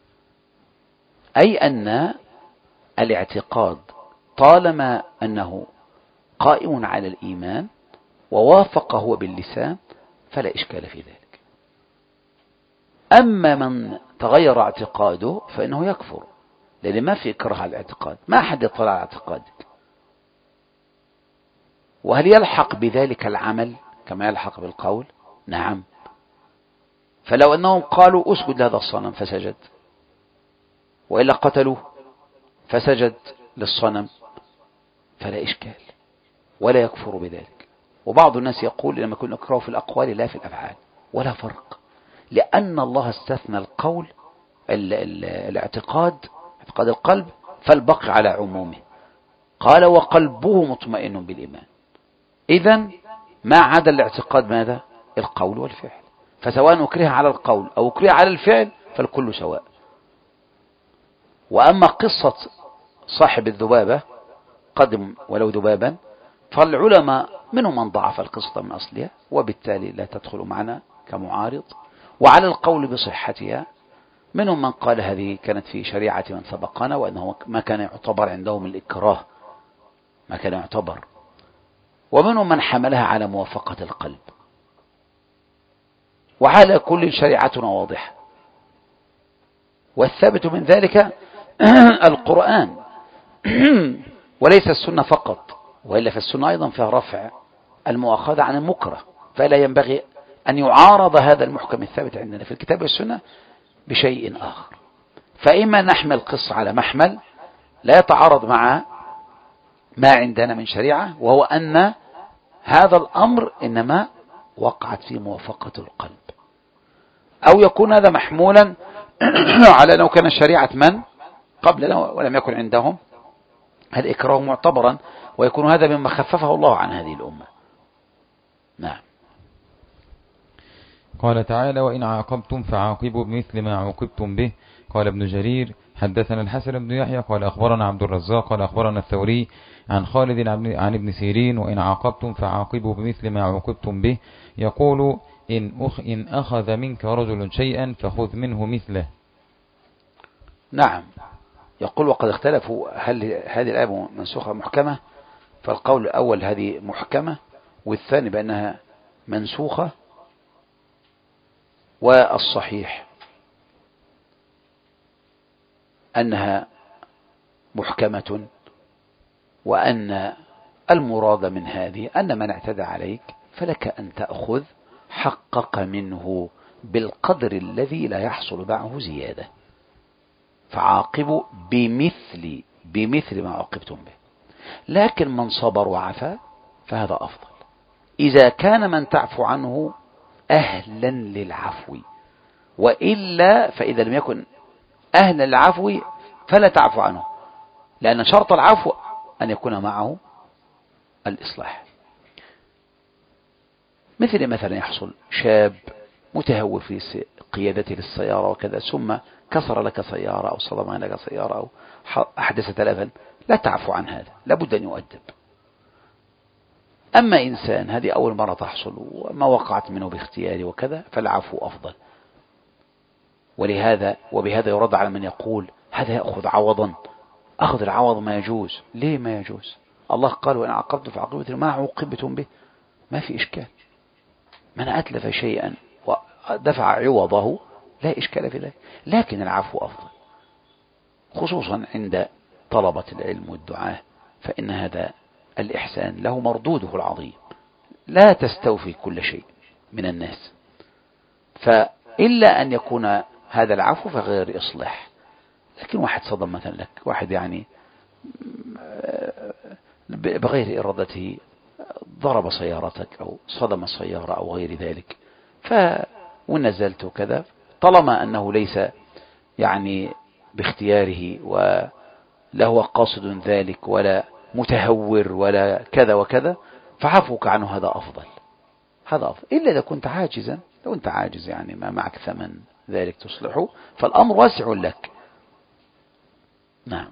أي أن الاعتقاد طالما أنه قائم على الإيمان ووافق هو باللسان فلا إشكال في ذلك. أما من تغير اعتقاده فإنه يكفر، لأن ما في إكراه على الاعتقاد، ما أحد يطلع على اعتقادك. وهل يلحق بذلك العمل كما يلحق بالقول؟ نعم. فلو أنهم قالوا أسجد لهذا الصنم فسجد، وإلا قتلوه فسجد للصنم فلا إشكال ولا يكفر بذلك. وبعض الناس يقول لما كنا نكره في الأقوال لا في الأفعال، ولا فرق، لأن الله استثنى القول ال ال الاعتقاد اعتقاد القلب فالبقي على عمومه، قال وقلبه مطمئن بالإيمان. إذن ما عدا الاعتقاد ماذا؟ القول والفعل، فسواء أكره على القول أو أكره على الفعل فالكل سواء. وأما قصة صاحب الذبابة قدم ولو ذبابا، فالعلماء منهم من ضعف القصة من أصلها وبالتالي لا تدخل معنا كمعارض، وعلى القول بصحتها منهم من قال هذه كانت في شريعة من سبقنا، وأنه ما كان يعتبر عندهم الإكراه، ما كان يعتبر، ومنهم من حملها على موافقة القلب. وعلى كل شريعتنا واضحة، والثابت من ذلك القرآن وليس السنة فقط، وإلا فالسنة أيضا فيها رفع المؤاخذة عن المكره، فلا ينبغي أن يعارض هذا المحكم الثابت عندنا في الكتاب والسنة بشيء آخر. فإما نحمل القصة على محمل لا يتعارض مع ما عندنا من شريعة، وهو أن هذا الأمر إنما وقعت في موافقة القلب، أو يكون هذا محمولا على لو كان شريعة من قبلنا ولم يكن عندهم الإكراه معتبرا، ويكون هذا مما خففه الله عن هذه الأمة. نعم. قال تعالى وإن عاقبتم فعاقبوا بمثل ما عوقبتم به. قال ابن جرير حدثنا الحسن بن يحيى قال أخبرنا عبد الرزاق قال أخبرنا الثوري عن خالد عن ابن سيرين وإن عاقبتم فعاقبوا بمثل ما عوقبتم به، يقول إن, أخ إن أخذ منك رجل شيئا فخذ منه مثله. نعم، يقول وقد اختلفوا هل هذه الآية منسوخة محكمة، فالقول الأول هذه محكمة، والثاني بأنها منسوخة، والصحيح أنها محكمة، وأن المراد من هذه أن من اعتدى عليك فلك أن تأخذ حقك منه بالقدر الذي لا يحصل معه زيادة، فعاقبوا بمثل بمثل ما عوقبتم به. لكن من صبر وعفا فهذا أفضل، إذا كان من تعفو عنه أهلا للعفو، وإلا فإذا لم يكن أهلا للعفو فلا تعفو عنه، لأن شرط العفو أن يكون معه الإصلاح. مثل مثلا يحصل شاب متهور في قيادته للسيارة وكذا، ثم كسر لك سيارة أو صدم لك سيارة أو أحدث تلفا، لا تعفو عن هذا، لابد أن يؤدب. أما إنسان هذه أول مرة تحصل وما وقعت منه باختياري وكذا، فالعفو أفضل. ولهذا وبهذا يرد على من يقول هذا يأخذ عوضا. أخذ العوض ما يجوز. ليه ما يجوز؟ الله قال وإن عاقبتم فعاقبوا ما عوقبتم به، ما في إشكال. من أتلف شيئا ودفع عوضه لا إشكال في ذلك، لكن العفو أفضل، خصوصا عند طلبة العلم والدعاة، فإن هذا الإحسان له مردوده العظيم، لا تستوفي كل شيء من الناس، فإلا أن يكون هذا العفو فغير إصلاح. لكن واحد صدم مثلا لك، واحد يعني بغير إرادته ضرب سيارتك أو صدم السيارة أو غير ذلك، ف ونزلت كذا، طالما أنه ليس يعني باختياره ولا هو قاصد ذلك ولا متهور ولا كذا وكذا، فعفوك عنه هذا أفضل، هذا أفضل. إلا إذا كنت عاجزا، لو أنت عاجز يعني ما معك ثمن ذلك تصلحه، فالأمر واسع لك. نعم.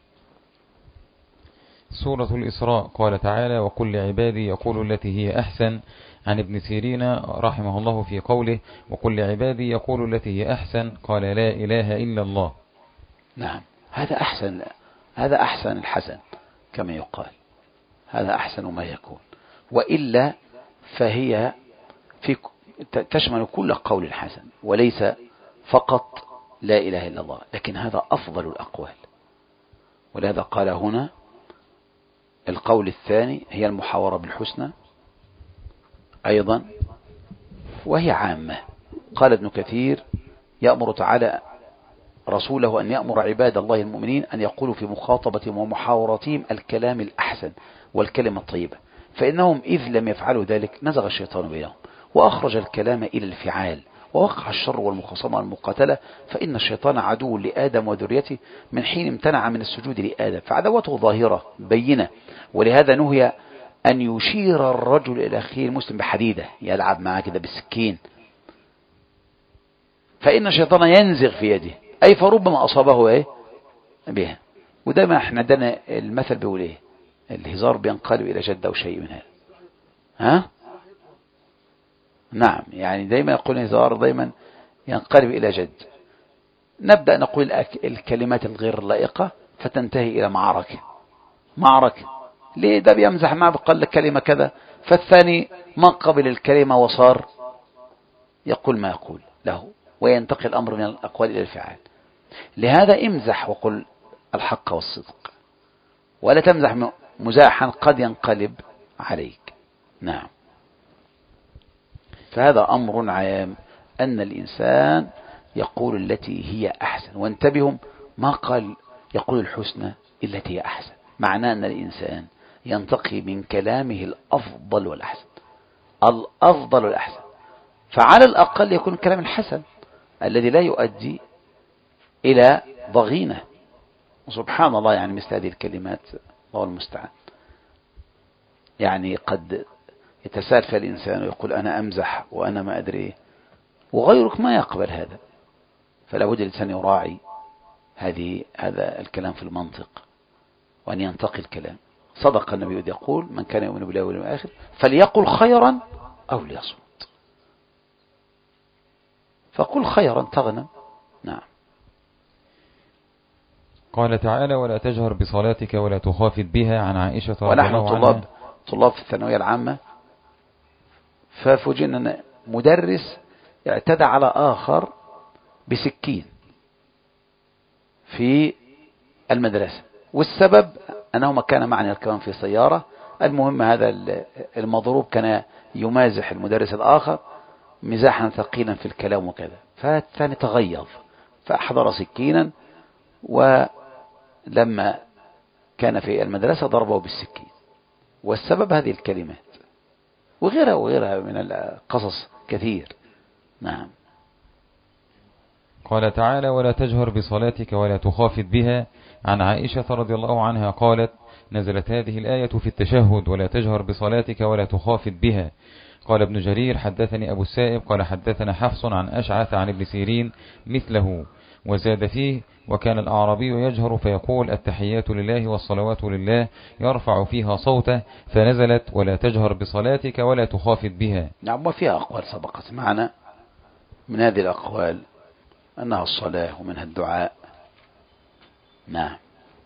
سورة الإسراء قال تعالى وقل لعبادي يقول التي هي أحسن. عن ابن سيرين رحمه الله في قوله وقل لعبادي يقول التي هي أحسن قال لا إله إلا الله. نعم، هذا أحسن، هذا أحسن الحسن كما يقال، هذا أحسن ما يكون. وإلا فهي في تشمل كل قول حسن، وليس فقط لا إله إلا الله، لكن هذا أفضل الأقوال. ولهذا قال هنا القول الثاني هي المحاورة بالحسنى أيضا، وهي عامة. قال ابن كثير يأمر تعالى رسوله أن يأمر عباد الله المؤمنين أن يقولوا في مخاطبتهم ومحاورتهم الكلام الأحسن والكلمة الطيبة، فإنهم إذ لم يفعلوا ذلك نزغ الشيطان بينهم وأخرج الكلام إلى الفعال ووقع الشر والمخاصمة والمقاتلة، فإن الشيطان عدو لآدم وذريته من حين امتنع من السجود لآدم، فعدوته ظاهرة بينة. ولهذا نهي أن يشير الرجل إلى أخيه المسلم بحديدة، يلعب معه كده بالسكين، فإن الشيطان ينزغ في يده، أي فربما أصابه إيه بها. ودايما احنا عندنا المثل بيقول إيه، الهزار بينقلب إلى جد أو شيء من هذا. ها؟ نعم، يعني دايما يقول الهزار دايما ينقلب إلى جد. نبدأ نقول الكلمات الغير لائقة فتنتهي إلى معركة معركة ليه؟ ده بيمزح معه بقال لك كلمة كذا، فالثاني ما قبل الكلمة وصار يقول ما يقول له، وينتقل الأمر من الأقوال إلى الفعال. لهذا امزح وقل الحق والصدق، ولا تمزح مزاحا قد ينقلب عليك. نعم، فهذا أمر عام أن الإنسان يقول التي هي أحسن. وانتبهوا ما قال يقول الحسنى التي هي أحسن، معناه أن الإنسان ينتقي من كلامه الأفضل والأحسن، الأفضل والأحسن، فعلى الأقل يكون الكلام الحسن الذي لا يؤدي إلى ضغينة. وسبحان الله، يعني مثل هذه الكلمات الله المستعان، يعني قد يتسال فيها الإنسان ويقول أنا أمزح وأنا ما أدري، وغيرك ما يقبل هذا. فلا بد الإنسان يراعي هذه هذا الكلام في المنطق، وأن ينتقي الكلام. صدق النبي إذ يقول: من كان يؤمن بالله واليوم الآخر فليقل خيرا أو ليصمت. فقل خيرا تغنم. نعم. قال تعالى: ولا تجهر بصلاتك ولا تخافت بها. عن عائشة رضي ونحن الله طلاب عنها. طلاب في الثانوية العامة، ففوجئنا أن مدرس اعتدى على آخر بسكين في المدرسة، والسبب أنهما كان معنا يركبان في سيارة. المهم هذا المضروب كان يمازح المدرس الآخر مزاحا ثقيلا في الكلام وكذا، فالثاني تغيظ فأحضر سكينا، ولما كان في المدرسة ضربه بالسكين، والسبب هذه الكلمات، وغيرها وغيرها من القصص كثير. نعم. قال تعالى: ولا تجهر بصلاتك ولا تخافت بها. عن عائشة رضي الله عنها قالت: نزلت هذه الآية في التشهد: ولا تجهر بصلاتك ولا تخافت بها. قال ابن جرير: حدثني أبو السائب قال حدثنا حفص عن أشعث عن ابن سيرين مثله، وزاد فيه: وكان الأعرابي يجهر فيقول: التحيات لله والصلوات لله، يرفع فيها صوته، فنزلت: ولا تجهر بصلاتك ولا تخافت بها. نعم. وفيها أقوال سبقت معنا، من هذه الأقوال أنها الصلاة ومنها الدعاء. نعم.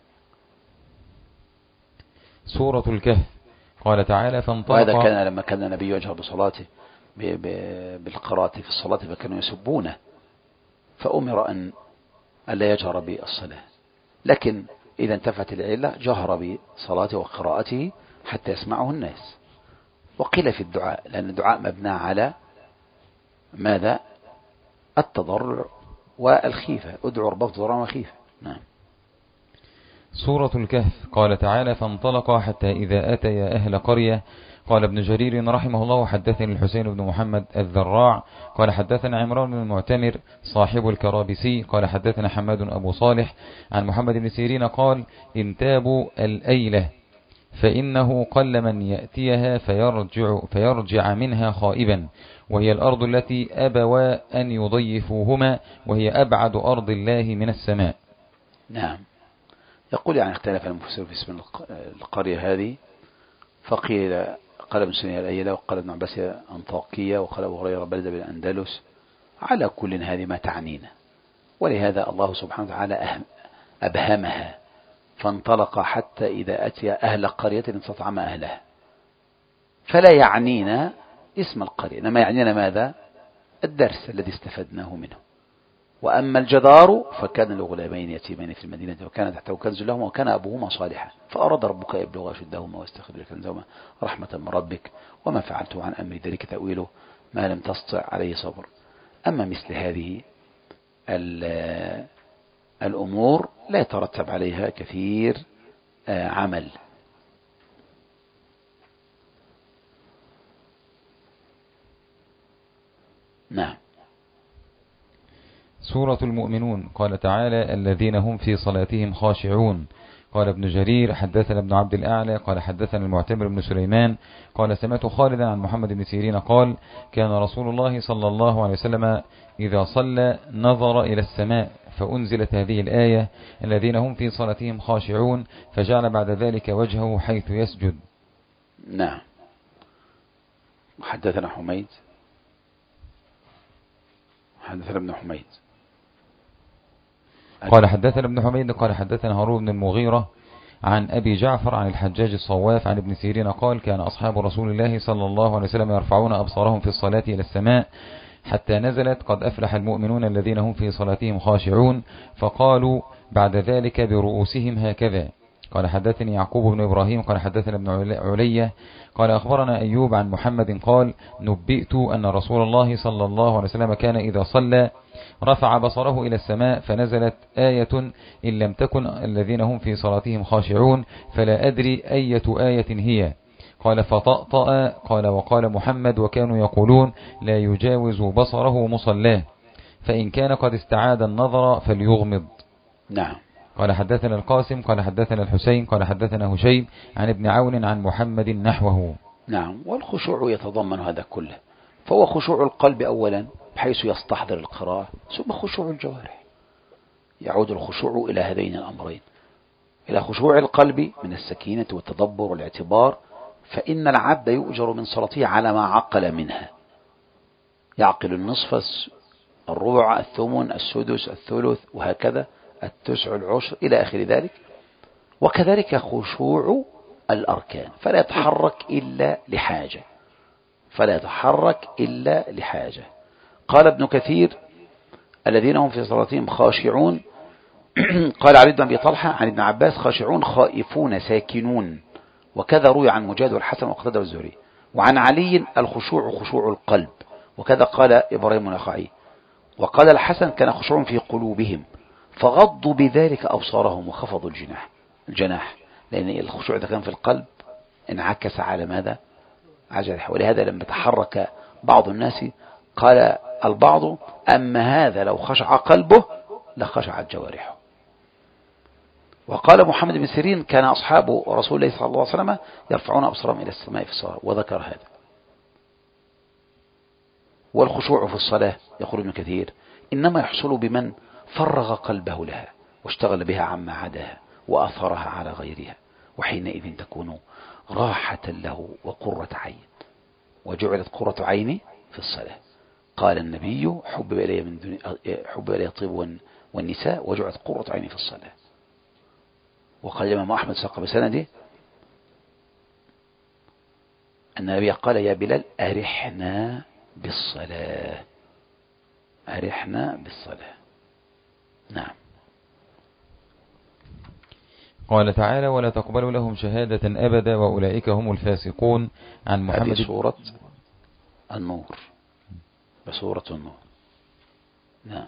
سورة الكهف. قال تعالى: فانطلق. وهذا كان لما كان النبي يجهر بصلاته بالقراءة في الصلاة فكانوا يسبونه، فأمر أن ألا يجهر بالصلاة، لكن إذا انتفت العلة جهر بصلاته وقراءته حتى يسمعه الناس. وقيل في الدعاء، لأن الدعاء مبنى على ماذا؟ التضرع والخيفة. ادعوا ربك تضرعا وخيفة. نعم. سورة الكهف. قال تعالى: فانطلق حتى إذا أتيا أهل قرية. قال ابن جرير رحمه الله: حدثني الحسين بن محمد الذراع قال حدثنا عمران بن المعتمر صاحب الكرابسي قال حدثنا حماد أبو صالح عن محمد بن سيرين قال: انتابوا الأيلة فإنه قل من يأتيها فيرجع, فيرجع منها خائبا، وهي الأرض التي أبوا أن يضيفوهما، وهي أبعد أرض الله من السماء. نعم. يقول يعني اختلف المفسر في اسم القرية هذه، فقيل قال ابن سنية الأيلة، وقال ابن عباس أنطاكية، وقال أبو هريرة بلدة بالأندلس. على كل هذه ما تعنينا، ولهذا الله سبحانه وتعالى أبهمها، فانطلق حتى إذا أتي أهل قرية استطعم أهلها. فلا يعنينا اسم القرية، إنما يعنينا ماذا؟ الدرس الذي استفدناه منه. وأما الجدار فكان لغلامين يتيمين في المدينة وكان تحته كنز لهما وكان أبوهما صالحا فأراد ربك يبلغ أشدهما واستخرج كنزهما رحمة من ربك وما فعلته عن أمري ذلك تأويله ما لم تستطع عليه صبر. أما مثل هذه الأمور لا يترتب عليها كثير عمل. نعم. سورة المؤمنون. قال تعالى: الذين هم في صلاتهم خاشعون. قال ابن جرير: حدثنا ابن عبد الأعلى قال حدثنا المعتمر بن سليمان قال سمعت خالدا عن محمد بن سيرين قال: كان رسول الله صلى الله عليه وسلم إذا صلى نظر إلى السماء فأنزلت هذه الآية: الذين هم في صلاتهم خاشعون، فجعل بعد ذلك وجهه حيث يسجد. نعم. حدثنا حميد حدثنا ابن حميد قال حدثنا ابن حميد قال حدثنا هارون بن المغيرة عن أبي جعفر عن الحجاج الصواف عن ابن سيرين قال: كان أصحاب رسول الله صلى الله عليه وسلم يرفعون أبصارهم في الصلاة إلى السماء حتى نزلت: قد أفلح المؤمنون الذين هم في صلاتهم خاشعون، فقالوا بعد ذلك برؤوسهم هكذا. قال حدثني يعقوب بن إبراهيم قال حدثنا ابن علية قال أخبرنا أيوب عن محمد قال: نبئت أن رسول الله صلى الله عليه وسلم كان إذا صلى رفع بصره إلى السماء فنزلت آية: إن لم تكن الذين هم في صلاتهم خاشعون فلا أدري أية آية هي. قال فطأطأ. قال وقال محمد: وكانوا يقولون لا يجاوز بصره مصلاه، فإن كان قد استعاد النظر فليغمض. نعم. قال حدثنا القاسم قال حدثنا الحسين قال حدثنا هشيم عن ابن عون عن محمد نحوه. نعم. والخشوع يتضمن هذا كله، فهو خشوع القلب أولا بحيث يستحضر القراءة، ثم خشوع الجوارح. يعود الخشوع إلى هذين الأمرين، إلى خشوع القلب من السكينة والتدبر والاعتبار، فإن العبد يؤجر من صلاته على ما عقل منها، يعقل النصف، الربع، الثمن، السدس، الثلث، وهكذا التسع، العشر، إلى آخر ذلك. وكذلك خشوع الأركان، فلا يتحرك إلا لحاجة، فلا يتحرك إلا لحاجة. قال ابن كثير: الذين هم في صلاتهم خاشعون. قال علي بن أبي طلحة عن ابن عباس: خاشعون خائفون ساكنون. وكذا روي عن مجاهد والحسن وقتادة والزهري. وعن علي: الخشوع خشوع القلب. وكذا قال إبراهيم النخعي. وقال الحسن: كان خشوع في قلوبهم فغضوا بذلك أبصارهم وخفضوا الجناح الجناح لأن الخشوع إذا كان في القلب انعكس على ماذا؟ عجل. ولهذا لما تحرك بعض الناس قال البعض: أما هذا لو خشع قلبه لخشعت جوارحه. وقال محمد بن سيرين: كان أصحاب رسول الله صلى الله عليه وسلم يرفعون أبصارهم إلى السماء في الصلاة، وذكر هذا. والخشوع في الصلاة يقول ابن كثير: إنما يحصل بمن فرغ قلبه لها واشتغل بها عما عداها وأثرها على غيرها، وحينئذ تكون راحة له وقرة عين. وجعلت قرة عيني في الصلاة. قال النبي: حبب إلي من دون حبب إلي الطيب والنساء وجعلت قرة عيني في الصلاة. وقال الإمام أحمد ساق بسنده أن النبي قال: يا بلال أرحنا بالصلاة، أرحنا بالصلاة. نعم. قال تعالى: ولا تقبلوا لهم شهادة أبدا وأولئك هم الفاسقون. عن محمد هذه سورة النور، بسورة النور. نعم.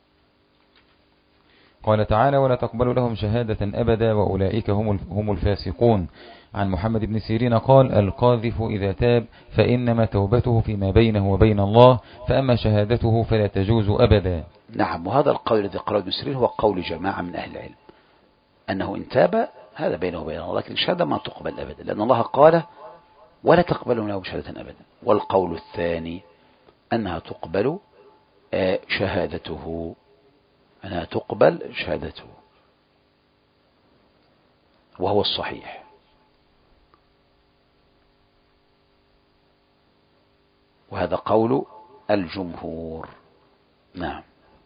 قال تعالى: ولا تقبلوا لهم شهادة أبدا وأولئك هم هم الفاسقون. عن محمد بن سيرين قال: القاذف إذا تاب فإنما توبته فيما بينه وبين الله، فأما شهادته فلا تجوز أبدا. نعم. وهذا القول الذي قاله ابن سيرين هو قول جماعة من أهل العلم، أنه إن تاب هذا بينه وبين الله، لكن الشهادة ما تقبل أبدا، لأن الله قال: ولا تقبلوا لهم شهادة أبدا. والقول الثاني أنها تقبل شهادته، أنها تقبل شهادته، وهو الصحيح. وهذا قول الجمهور. نعم.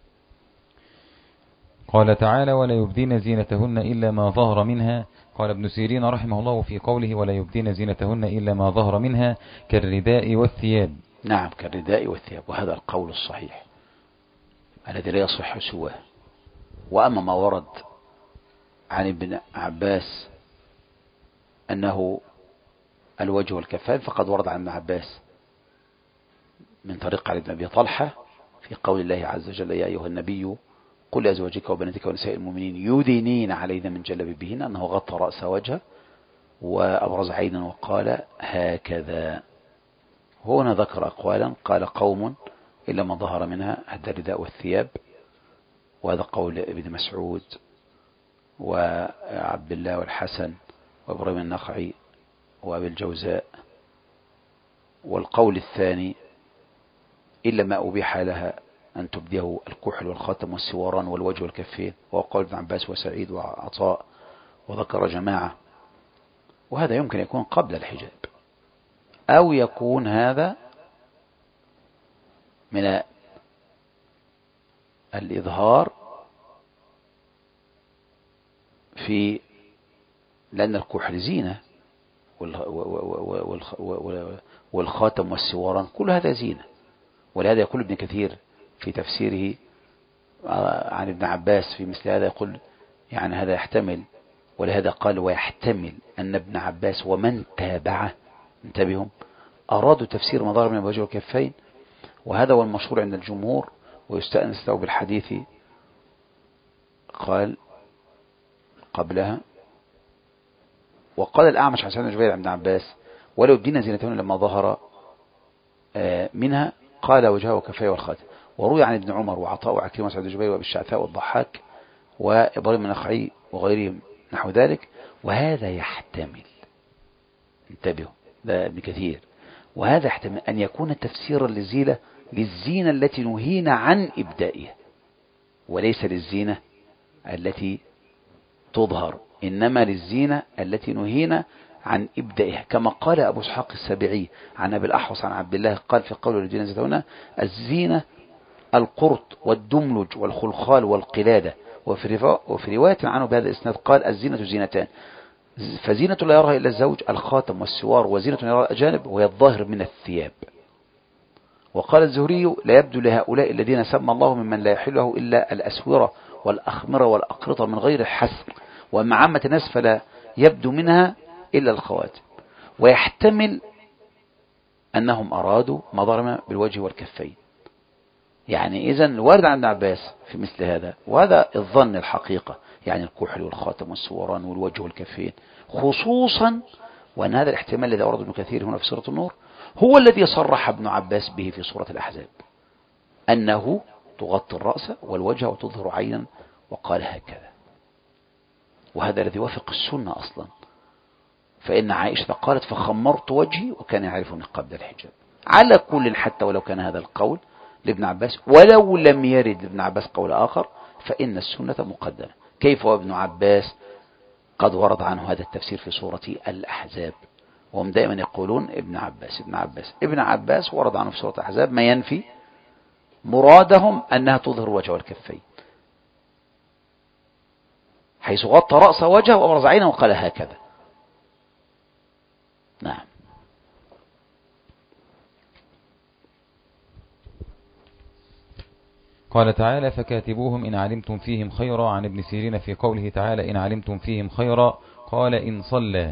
قال تعالى: ولا يبدين زينتهن إلا ما ظهر منها. قال ابن سيرين رحمه الله في قوله: ولا يبدين زينتهن إلا ما ظهر منها كالرداء والثياب. نعم، كالرداء والثياب. وهذا القول الصحيح الذي لا يصح سواه. وأما ما ورد عن ابن عباس أنه الوجه والكفان فقد ورد عن ابن عباس من طريق علي بن أبي طلحة في قول الله عز وجل: يا أيها النبي قل لأزواجك وبناتك ونساء المؤمنين يدينين علينا من جلابيبهن، أنه غطى رأس وجهه وأبرز عينا وقال: هكذا. هنا ذكر أقوالا، قال قوم: إلا ما ظهر منها هذا الرداء والثياب، وهذا قول ابن مسعود وعبد الله والحسن وإبراهيم النخعي وأبي الجوزاء. والقول الثاني: إلا ما أبيح لها أن تبديه الكحل والخاتم والسواران والوجه والكفين، وهو قول ابن عباس وسعيد وعطاء، وذكر جماعة. وهذا يمكن يكون قبل الحجاب، أو يكون هذا من الإظهار في، لأن الكحل زينة والخاتم والسواران كل هذا زينة. ولهذا يقول ابن كثير في تفسيره عن ابن عباس في مثل هذا، يقول يعني هذا يحتمل، ولهذا قال: ويحتمل أن ابن عباس ومن تابعه، انتبهوا، أرادوا تفسير مظاهر من الوجه والكفين، وهذا هو المشهور عند الجمهور، ويستأنس له بالحديث. قال قبلها: وقال الأعمش عن سعيد بن جبير عن ابن عباس: ولو يبدين زينتهن لما ظهر منها، قال: وجهه وكفيه والخاتم. وروي عن ابن عمر وعطاء وعكرمة وسعيد بن جبير وابي الشعثاء والضحاك وإبراهيم النخعي وغيرهم نحو ذلك. وهذا يحتمل، انتبهوا، ده ابن كثير، وهذا يحتمل أن يكون تفسيرا للزينة للزينة التي نهينا عن إبدائها، وليس للزينة التي تظهر، إنما للزينة التي نهينا عن إبدائها، كما قال أبو إسحاق السبيعي عن أبي الأحوص عن عبد الله قال في قول الذين يزيدون الزينة القرط والدملج والخلخال والقلادة. وفي رواية عنه بهذا الإسناد قال الزينة زينتان، فزينة لا يراها إلا الزوج الخاتم والسوار، وزينة يراها الأجانب وهي الظاهر من الثياب. وقال الزهري لا يبدو لهؤلاء الذين سمى الله ممن لا يحله إلا الأسورة والأخمرة والأقرطة من غير حسر، وأما عامة الناس فلا يبدو منها إلا الخواتم. ويحتمل أنهم أرادوا ما ضرم بالوجه والكفين، يعني إذن وارد عن ابن عباس في مثل هذا، وهذا الظن الحقيقة، يعني الكحل والخاتم والسوران والوجه والكفين خصوصا، وأن هذا الاحتمال الذي أورده ابن كثير هنا في سورة النور هو الذي صرح ابن عباس به في سورة الأحزاب، أنه تغطي الرأس والوجه وتظهر عينا، وقال هكذا، وهذا الذي وافق السنة أصلا. فإن عائشة قالت فخمرت وجهي وكان يعرفني قبل الحجاب. على كل حتى ولو كان هذا القول لابن عباس، ولو لم يرد لابن عباس قول آخر، فإن السنة مقدمة. كيف وابن عباس قد ورد عنه هذا التفسير في سورة الأحزاب، وهم دائما يقولون ابن عباس ابن عباس ابن عباس ورد عنه في سورة الأحزاب ما ينفي مرادهم أنها تظهر الوجه والكفين، حيث غطى رأس وجهه وأبرز عينه وقال هكذا. نعم. قال تعالى فكاتبوهم إن علمتم فيهم خيرا. عن ابن سيرين في قوله تعالى إن علمتم فيهم خيرا قال إن صلى.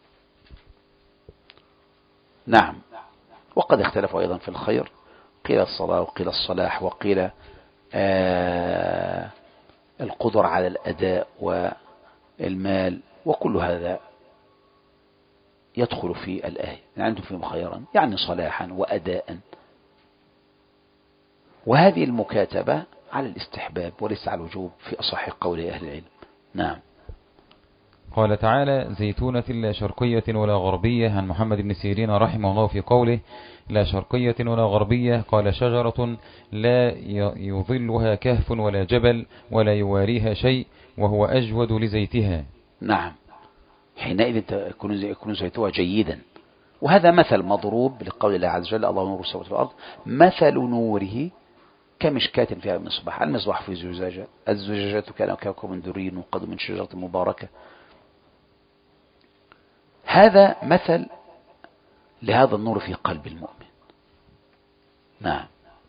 نعم. وقد اختلفوا أيضا في الخير، قيل الصلاة وقيل الصلاح وقيل آه القدر على الأداء والمال، وكل هذا يدخل في الآية إن علمتم فيهم خيرا يعني صلاحا وأداء. وهذه المكاتبة على الاستحباب وليس على الوجوب في أصح قول أهل العلم. نعم. قال تعالى زيتونة لا شرقية ولا غربية. عن محمد بن سيرين رحمه الله في قوله لا شرقية ولا غربية قال شجرة لا يظلها كهف ولا جبل ولا يواريها شيء وهو أجود لزيتها. نعم. حينئذ يكون زيتها جيدا. وهذا مثل مضروب لقول الله عز وجل الله نور السماوات والأرض مثل نوره كمشكاة فيها مصباح. المصباح في زجاجة، الزجاجة كان كوكب دري يوقد من شجرة مباركة. هذا مثل لهذا النور في قلب المؤمن. نعم.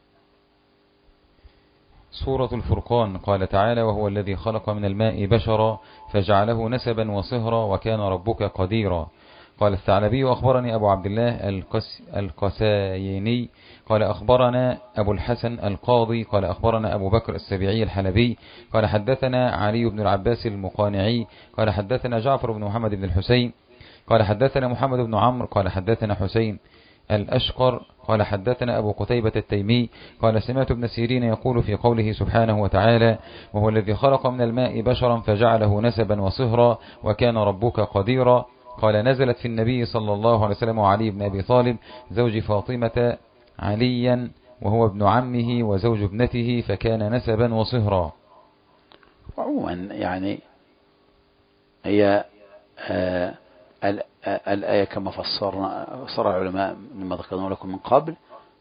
سورة الفرقان قال تعالى وهو الذي خلق من الماء بشرا فجعله نسبا وصهرا وكان ربك قديرا. قال الثعلبي أخبرني أبو عبد الله القس القسايني قال أخبرنا أبو الحسن القاضي قال أخبرنا أبو بكر السبيعي الحلبي قال حدثنا علي بن العباس المقانعي قال حدثنا جعفر بن محمد بن الحسين قال حدثنا محمد بن عمرو قال حدثنا حسين الأشقر قال حدثنا أبو قتيبة التيمي قال سمعت ابن سيرين يقول في قوله سبحانه وتعالى وهو الذي خلق من الماء بشرا فجعله نسبا وصهرا وكان ربك قديرا. قال نزلت في النبي صلى الله عليه وسلم وعلي بن أبي طالب زوج فاطمة عليا وهو ابن عمه وزوج ابنته فكان نسبا وصهرا. عموما يعني هي آه الآية كما فسرنا فسر العلماء مما ذكرنا لكم من قبل،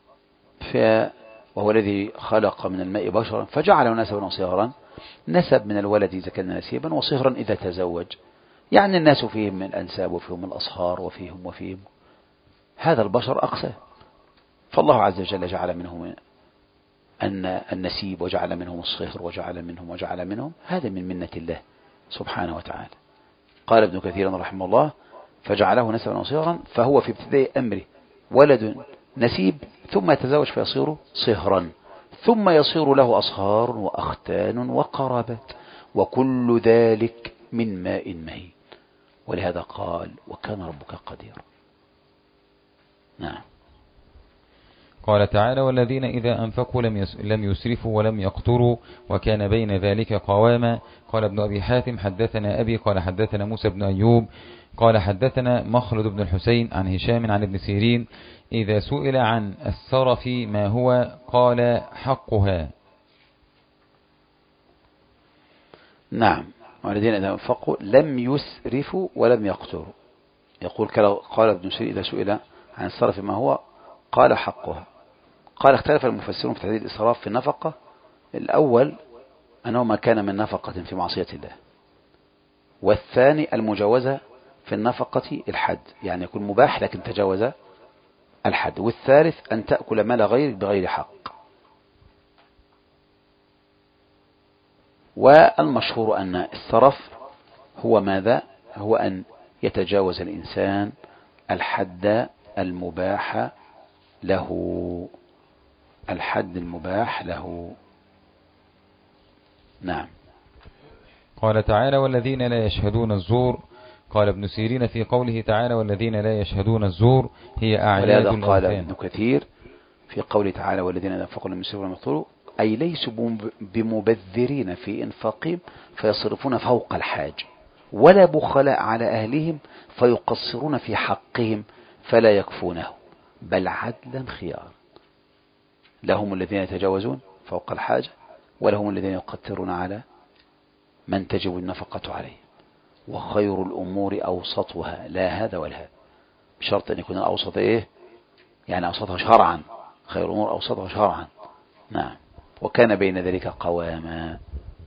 وهو الذي خلق من الماء بشرا فجعله نسبا وصهرا. نسب من الولد إذا كان نسيبا، وصهرا إذا تزوج، يعني الناس فيهم من الأنساب وفيهم الأصهار وفيهم وفيهم هذا البشر أقسام. فالله عز وجل جعل منهم أن النسيب وجعل منهم الصهر وجعل منهم وجعل منهم هذا من منة الله سبحانه وتعالى. قال ابن كثير رحمه الله فجعله نسبا وصهرا فهو في ابتداء أمره ولد نسيب ثم يتزوج فيصير صهرا ثم يصير له أصهار وأختان وقرابات وكل ذلك من ماء مهين. ولهذا قال وكان ربك قديرا. نعم. قال تعالى والذين إذا أنفقوا لم لم يسرفوا ولم يقتروا وكان بين ذلك قواما. قال ابن أبي حاتم حدثنا أبي قال حدثنا موسى بن أيوب قال حدثنا مخلد بن الحسين عن هشام عن ابن سيرين إذا سئل عن السرف ما هو قال حقها. نعم. والذين إذا أنفقوا لم يسرفوا ولم يقتروا. يقول قال ابن سيرين إذا سئل عن السرف ما هو قال حقها. قال اختلف المفسرون في تحديد الإسراف في النفقة. الأول أنه ما كان من نفقة في معصية الله، والثاني المجاوزة في النفقة الحد، يعني يكون مباح لكن تجاوز الحد، والثالث أن تأكل مال غيرك بغير حق. والمشهور أن السرف هو ماذا؟ هو أن يتجاوز الإنسان الحد المباح له، الحد المباح له. نعم. قال تعالى والذين لا يشهدون الزور. قال ابن سيرين في قوله تعالى والذين لا يشهدون الزور هي أعياد الأوثان. قال ابن كثير في قوله تعالى والذين لا ينفقون لم يسرفوا ولم يقتروا أي ليسوا بمبذرين في إنفاقهم فيصرفون فوق الحاج، ولا بخلاء على أهلهم فيقصرون في حقهم فلا يكفونه، بل عدلا خيار. لهم الذين يتجاوزون فوق الحاجة، ولهم الذين يقترون على من تجب النفقة عليه. وخير الأمور أوسطها، لا هذا ولا هذا، بشرط أن يكون الأوسط إيه؟ يعني أوسطها شرعا، خير الأمور أوسطها شرعا. نعم. وكان بين ذلك قواما.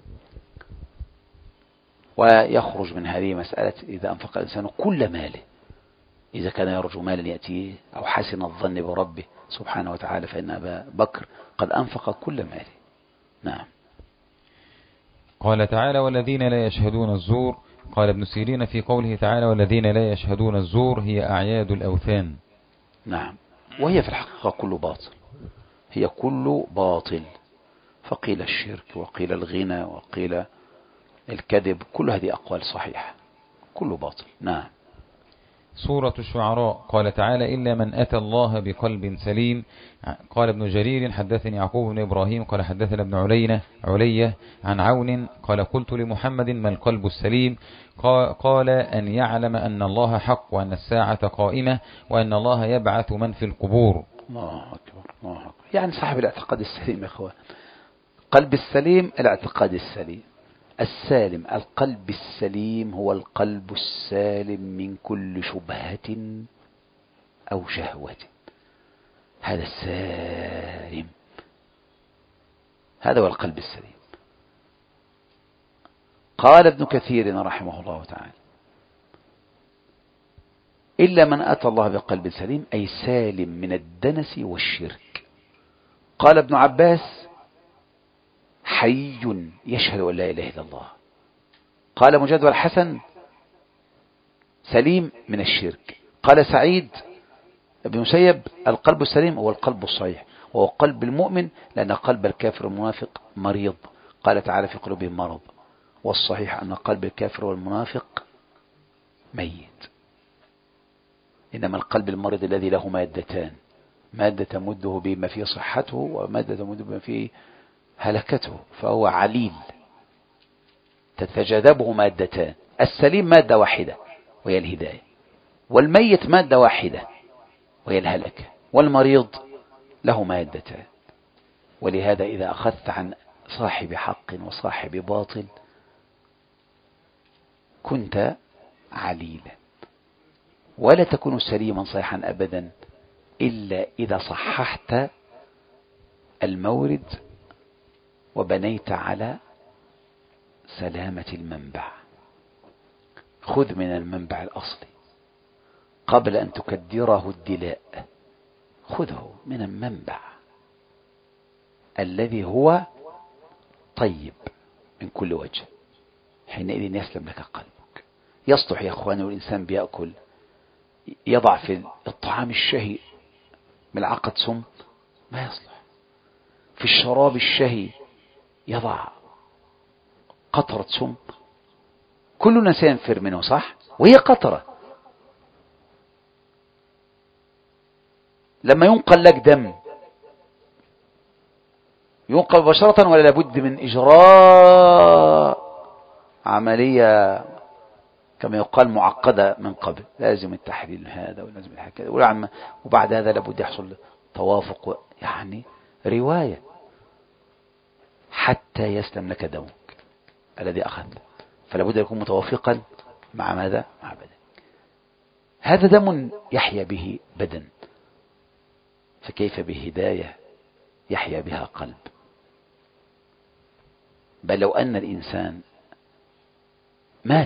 ويخرج من هذه مسألة إذا أنفق الإنسان كل ماله، إذا كان يرجو مالا يأتيه أو حسن الظن بربه سبحانه وتعالى، فإن أبا بكر قد أنفق كل ماله. نعم. قال تعالى والذين لا يشهدون الزور. قال ابن سيرين في قوله تعالى والذين لا يشهدون الزور هي أعياد الأوثان. نعم. وهي في الحقيقة كل باطل، هي كل باطل، فقيل الشرك وقيل الغنى وقيل الكذب، كل هذه أقوال صحيحة، كل باطل. نعم. سورة الشعراء. قال تعالى إلا من أتى الله بقلب سليم. قال ابن جرير حدثني يعقوب بن إبراهيم قال حدثنا ابن علينة علية عن عون قال قلت لمحمد ما القلب السليم؟ قال أن يعلم أن الله حق وأن الساعة قائمة وأن الله يبعث من في القبور. الله أكبر الله أكبر. يعني صاحب الاعتقاد السليم يا أخوان، قلب السليم الاعتقاد السليم السالم. القلب السليم هو القلب السالم من كل شبهة أو شهوة، هذا السالم، هذا هو القلب السليم. قال ابن كثير رحمه الله تعالى إلا من أتى الله بقلب سليم أي سالم من الدنس والشرك. قال ابن عباس حي يشهد أن لا إله إلا الله. قال مجاهد والحسن سليم من الشرك. قال سعيد بن مسيب القلب السليم هو القلب الصحيح وهو قلب المؤمن، لأن قلب الكافر والمنافق مريض. قال تعالى في قلوبهم مرض، والصحيح أن قلب الكافر والمنافق ميت. إنما القلب المريض الذي له مادتان، مادة تمده بما فيه صحته ومادة تمده بما فيه هلكته، فهو عليل تتجاذبه مادتان. السليم مادة واحدة وهي الهداية، والميت مادة واحدة وهي الهلكة، والمريض له مادتان. ولهذا إذا أخذت عن صاحب حق وصاحب باطل كنت عليلا، ولا تكون سليما صحيحا أبدا إلا إذا صححت المورد وبنيت على سلامة المنبع. خذ من المنبع الأصلي قبل أن تكدره الدلاء، خذه من المنبع الذي هو طيب من كل وجه، حينئذ يسلم لك قلبك. يصلح يا أخواني والإنسان بيأكل يضع في الطعام الشهي ملعقة سم؟ ما يصلح. في الشراب الشهي يضع قطرة سم؟ كلنا سينفر منه صح؟ وهي قطرة. لما ينقل لك دم ينقل مباشرة ولا لابد من إجراء عملية كما يقال معقدة من قبل؟ لازم التحليل هذا ولازم الحكاية، وبعد هذا لابد يحصل توافق، يعني رواية حتى يسلم لك دمك الذي أخذته، فلا بد يكون متوافقا مع ماذا؟ مع بدن. هذا دم يحيا به بدن، فكيف بهداية يحيا بها قلب؟ بل لو أن الإنسان مات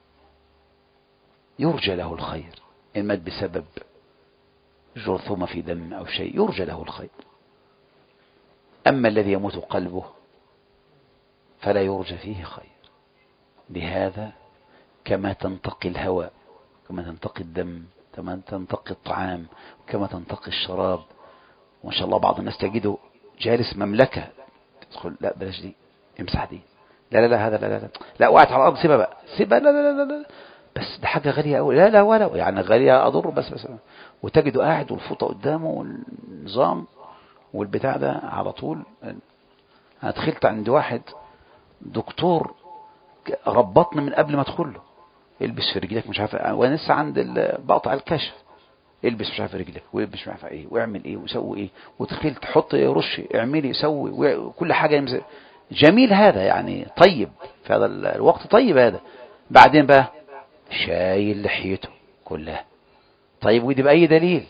يرجى له الخير، إن مات بسبب جرثومة في دم أو شيء يرجى له الخير. أما الذي يموت قلبه فلا يرجى فيه خير. لهذا كما تنتقي الهواء، كما تنتقي الدم، كما تنتقي الطعام، كما تنتقي الشراب. وما شاء الله بعض الناس تجده جالس مملكة، تدخل لا بلاش دي، امسح دي، لا لا لا هذا لا لا لا لا وقعت على الأرض سيبها بقى سيبها، لا لا لا لا بس ده حاجة غالية أوي، لا لا ولا يعني غالية أضر بس بس وتجده قاعد والفوطة قدامه والنظام والبتاع ده على طول. أنا دخلت عند واحد دكتور ربطني من قبل ما ادخل له، البس في رجلك مش عارف، وانا لسه عند بقطع الكشف، البس مش عارف رجلك والبس مش عارف ايه واعمل ايه وسوي ايه، وتخيل تحط رش اعملي سوي وكل حاجه يمز... جميل هذا يعني طيب في هذا الوقت طيب هذا. بعدين بقى شايل لحيته كلها، طيب ودي باي دليل؟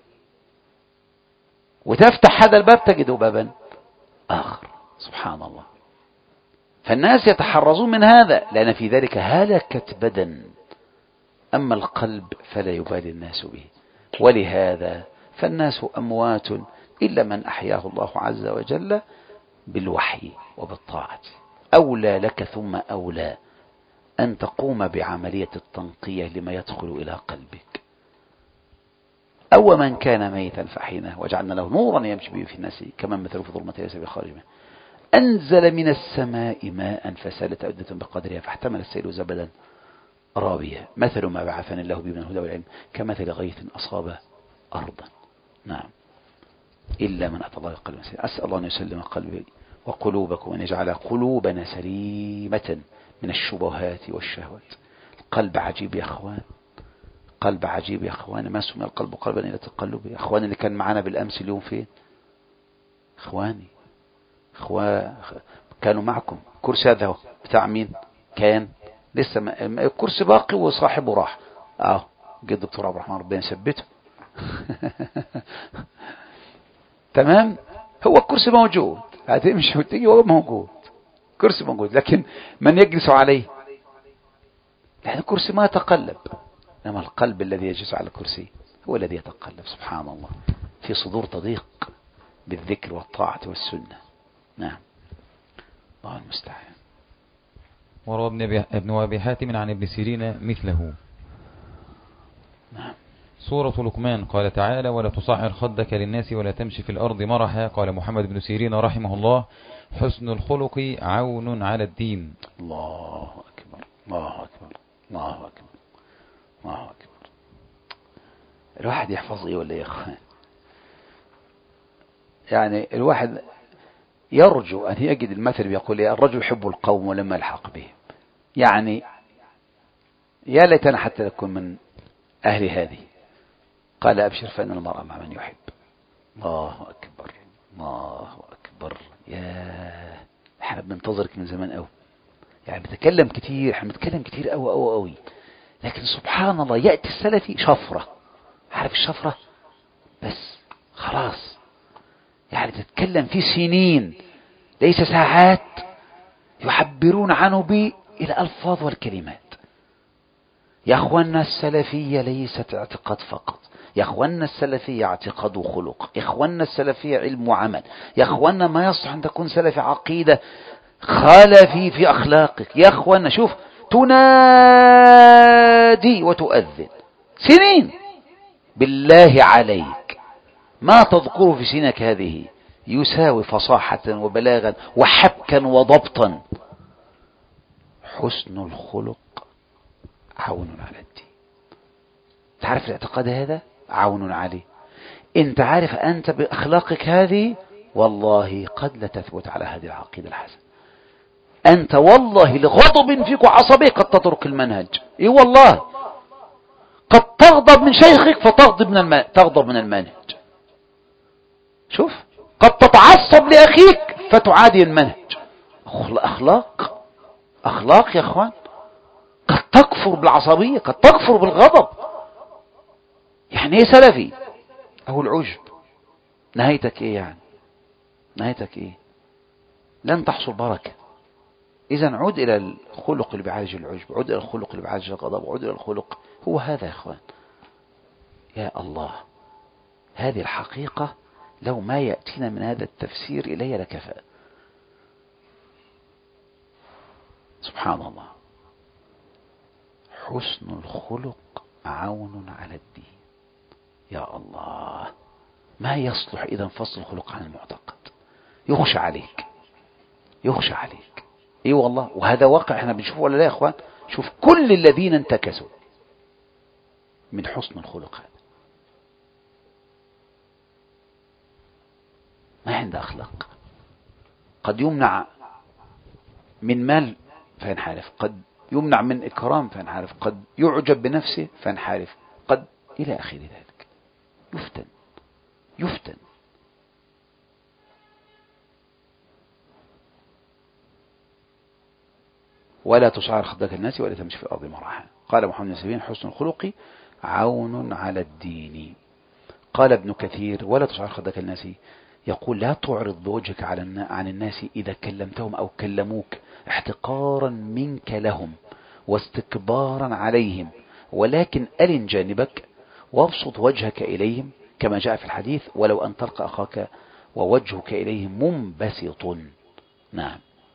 وتفتح هذا الباب تجده بابا اخر، سبحان الله. فالناس يتحرزون من هذا لأن في ذلك هلكة بدن، أما القلب فلا يبالي الناس به. ولهذا فالناس أموات إلا من أحياه الله عز وجل بالوحي وبالطاعة. أولى لك ثم أولى أن تقوم بعملية التنقية لما يدخل إلى قلبك. أو من كان ميتا فأحييناه وجعلنا له نورا يمشي به في الناس كمن مثله في ظلمة ليس بخارج منه. أنزل من السماء ماء فسالت أودية بقدرها فاحتمل السيل زبدا رابيا مثل ما بعثني الله به من الهدى والعلم كمثل غيث أصاب أرضا. نعم، إلا من أتى الله بقلب سليم. أسأل الله أن يسلم قلبي وقلوبكم وأن يجعل قلوبنا سليمة من الشبهات والشهوات. القلب عجيب يا أخوان، قلب عجيب يا أخوان، ما سمي القلب قلبا إلى تقلب. يا أخواني اللي كان معنا بالأمس اليوم فين؟ أخواني أخوة كانوا معكم، كرسي هذا بتاع مين كان؟ لسه ما... الكرسي باقي وصاحبه راح. اه جه الدكتور عبد الرحمن ربنا يثبته تمام، هو الكرسي موجود، هتمشي وتيجي وهو موجود، كرسي موجود، لكن من يجلس عليه؟ لأن الكرسي ما يتقلب، إنما القلب الذي يجلس على الكرسي هو الذي يتقلب. سبحان الله، في صدور تضيق بالذكر والطاعة والسنة. نعم، الله المستعان. وروى ابن أبي حاتم عن ابن سيرين مثله. نعم. سورة لقمان قال تعالى ولا تصعر خدك للناس ولا تمشي في الأرض مرحا. قال محمد بن سيرين رحمه الله حسن الخلق عون على الدين. الله أكبر الله أكبر الله أكبر الله أكبر. الواحد يحفظ إيه ولا يا أخوان؟ يعني الواحد يرجو أن يجد المثل بيقول الرجل يحب القوم ولما يلحق بهم. يعني يا ليتنا حتى نكون من أهل هذه. قال أبشر فإن المرء مع من يحب. الله أكبر الله أكبر. يا احنا بننتظرك من زمان قوي، يعني بتكلم كتير، احنا بنتكلم كتير قوي قوي قوي، لكن سبحان الله يأتي السلفي شفرة، عارف الشفرة بس خلاص، يعني تتكلم في سنين ليس ساعات يعبرون عنه بالألفاظ والكلمات. يا أخوانا السلفية ليست اعتقاد فقط، يا أخوانا السلفية اعتقاد وخلق، يا أخوانا السلفية علم وعمل، يا أخوانا ما يصح أن تكون سلفي عقيدة خلفي في أخلاقك. يا أخوانا شوف تنادي وتؤذن سنين، بالله عليك ما تذكر في سنك هذه يساوي فصاحة وبلاغا وحبكا وضبطا. حسن الخلق عون على الدين. تعرف الاعتقاد هذا عون عليه. انت عارف انت باخلاقك هذه والله قد لا تثبت على هذه العقيدة الحسنة. أنت والله لغضب فيك وعصبية قد تترك المنهج. إيه والله قد تغضب من شيخك فتغضب من الم... تغضب من المنهج. شوف، قد تتعصب لأخيك فتعادي المنهج. أخلاق أخلاق يا أخوان. قد تكفر بالعصبية، قد تكفر بالغضب. يعني إيه سلفي؟ أهو العجب. نهايتك إيه يعني؟ نهايتك إيه؟ لن تحصل بركة. إذن عود إلى الخلق اللي بيعالج العجب، عود إلى الخلق اللي بيعالج الغضب، عود إلى الخلق هو هذا يا أخوان. يا الله، هذه الحقيقة لو ما يأتينا من هذا التفسير إليه لكفى. سبحان الله. حسن الخلق عون على الدين. يا الله، ما يصلح إذا فصل الخلق عن المعتقد. يخشى عليك، يخشى عليك. اي والله، وهذا واقع احنا بنشوفه ولا لا يا اخوان؟ شوف كل الذين انتكسوا من حسن الخلق هذا ما عنده اخلاق. قد يمنع من مال فينحرف، قد يمنع من اكرام فينحرف، قد يعجب بنفسه فينحرف، قد الى اخر ذلك. يفتن يفتن. ولا تصعر خدك الناس ولا تمشي في الأرض مرحا. قال محمد بن سيرين حسن الخلق عون على الدين. قال ابن كثير ولا تصعر خدك الناس، يقول لا تعرض وجهك عن الناس إذا كلمتهم أو كلموك احتقارا منك لهم واستكبارا عليهم، ولكن ألن جانبك وابسط وجهك إليهم كما جاء في الحديث ولو أن تلقى أخاك ووجهك إليهم منبسط. نعم.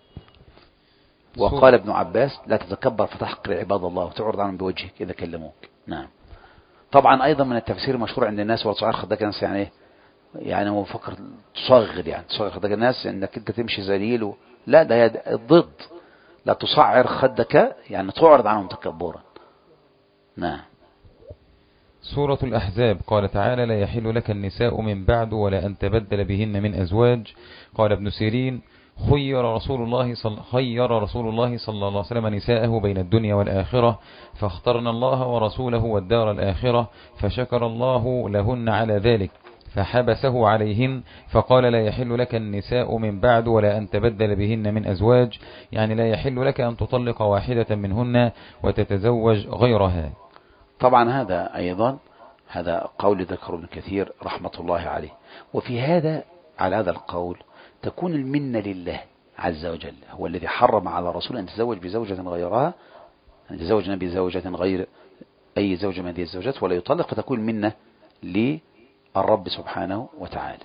وقال ابن عباس لا تتكبر فتحقر عباد الله وتعرض عنهم بوجهك إذا كلموك. نعم. طبعا أيضا من التفسير المشهور عند الناس وتصغر خدك الناس، يعني ايه؟ يعني هو فكر تصغر، يعني تصغر خدك الناس انك انت تمشي ذليل و... لا، ده الضد. لا تصعر خدك يعني تعرض عنهم تكبرا. نعم. سورة الأحزاب قال تعالى لا يحل لك النساء من بعد ولا أن تبدل بهن من أزواج. قال ابن سيرين خير رسول الله صل... خير رسول الله صلى الله عليه وسلم نساءه بين الدنيا والآخرة فاخترنا الله ورسوله والدار الآخرة فشكر الله لهن على ذلك فحبسه عليهن فقال لا يحل لك النساء من بعد ولا أن تبدل بهن من أزواج، يعني لا يحل لك أن تطلق واحدة منهن وتتزوج غيرها. طبعا هذا أيضا هذا قول ذكر ابن كثير رحمة الله عليه. وفي هذا على هذا القول تكون المنة لله عز وجل، هو الذي حرم على رسول أن يتزوج بزوجة غيرها، أن يتزوج بزوجة غير أي زوجة من هذه الزوجات ولا يطلق، فتكون المنة للرب سبحانه وتعالى،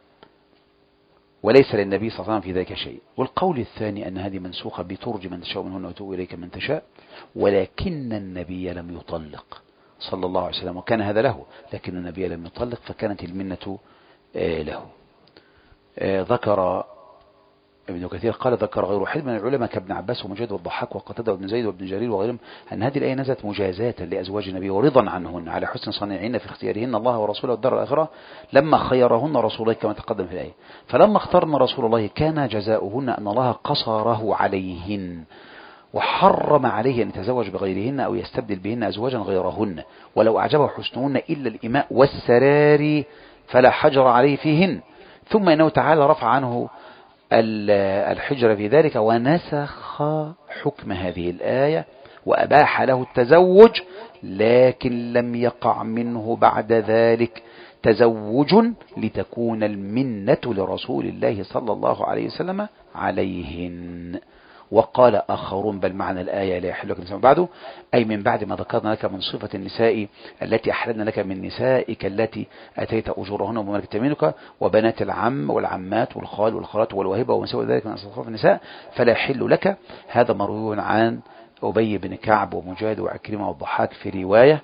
وليس للنبي صلى الله عليه وسلم في ذلك شيء. والقول الثاني أن هذه منسوخة بترجي من تشاء منهن وتؤوي إليك من تشاء، ولكن النبي لم يطلق صلى الله عليه وسلم، وكان هذا له، لكن النبي لم يطلق فكانت المنة له. ذكر ابن كثير قال ذكر غير واحد من العلماء كابن عباس ومجاهد والضحاك وقتادة وابن زيد وابن جرير وغيرهم أن هذه الآية نزلت مجازاة لأزواج النبي ورضا عنهن على حسن صنيعهن في اختيارهن الله ورسوله والدار الآخرة لما خيرهن رسول الله كما تقدم في الآية. فلما اخترنا رسول الله كان جزاؤهن أن الله قصره عليهن وحرم عليه أن يتزوج بغيرهن أو يستبدل بهن أزواجا غيرهن، ولو أعجبه حسنهن إلا الإماء والسرار فلا حجر عليه فيهن. ثم إنه تعالى رفع عنه الحجر في ذلك ونسخ حكم هذه الآية وأباح له التزوج، لكن لم يقع منه بعد ذلك تزوج لتكون المنة لرسول الله صلى الله عليه وسلم عليهن. وقال آخرون بل معنى الآية لا يحل لك النساء من بعده أي من بعد ما ذكرنا لك من صفة النساء التي أحللنا لك من نسائك التي أتيت أجورهن وملكت يمينك وبنات العم والعمات والخال والخالات والوهبة وما سوى ذلك من أصناف النساء فلا يحل لك. هذا مروي عن أبي بن كعب ومجاهد وعكرمة والضحاك في رواية،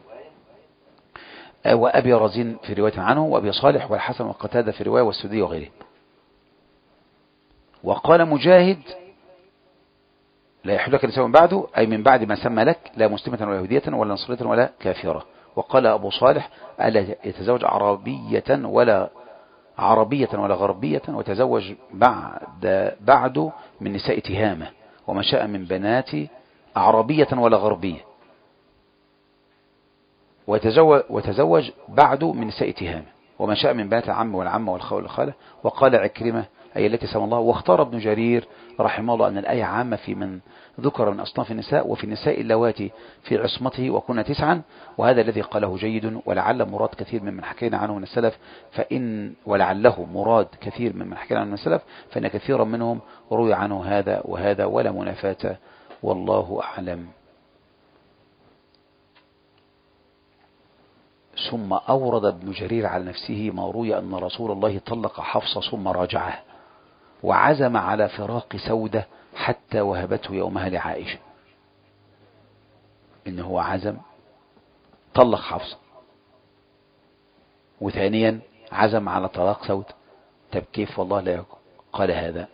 وأبي رزين في رواية عنه، وأبي صالح والحسن وقتادة في رواية والسدي وغيره. وقال مجاهد لا يحل لك النساء من بعده أي من بعد ما سمى لك لا مسلمة ولا يهودية ولا نصرية ولا كافرة. وقال أبو صالح ألا يتزوج عربية ولا عربية ولا غربية، وتزوج بعد بعد من نساء تهامة، وما شاء من بنات عربية ولا غربية، وتزوج, وتزوج بعد من نساء تهامة، وما شاء من بنات العم والعمة والخال والخالة. وقال عكرمة أي التي سمى الله. واختار ابن جرير رحمه الله أن الآية عامة في من ذكر من أصناف النساء، وفي النساء اللواتي في عصمته وكنا تسعا، وهذا الذي قاله جيد، ولعل مراد كثير ممن حكينا عنه من السلف، فإن ولعله مراد كثير ممن حكينا عنه من السلف، فإن كثيرا منهم روي عنه هذا وهذا ولا منافاة، والله أعلم. ثم أورد ابن جرير على نفسه ما روي أن رسول الله طلق حفصة ثم راجعها، وعزم على فراق سودة حتى وهبته يومها لعائشة. إنه عزم طلق حفصة، وثانيا عزم على طلاق سودة. طب كيف؟ والله لا يكون. قال هذا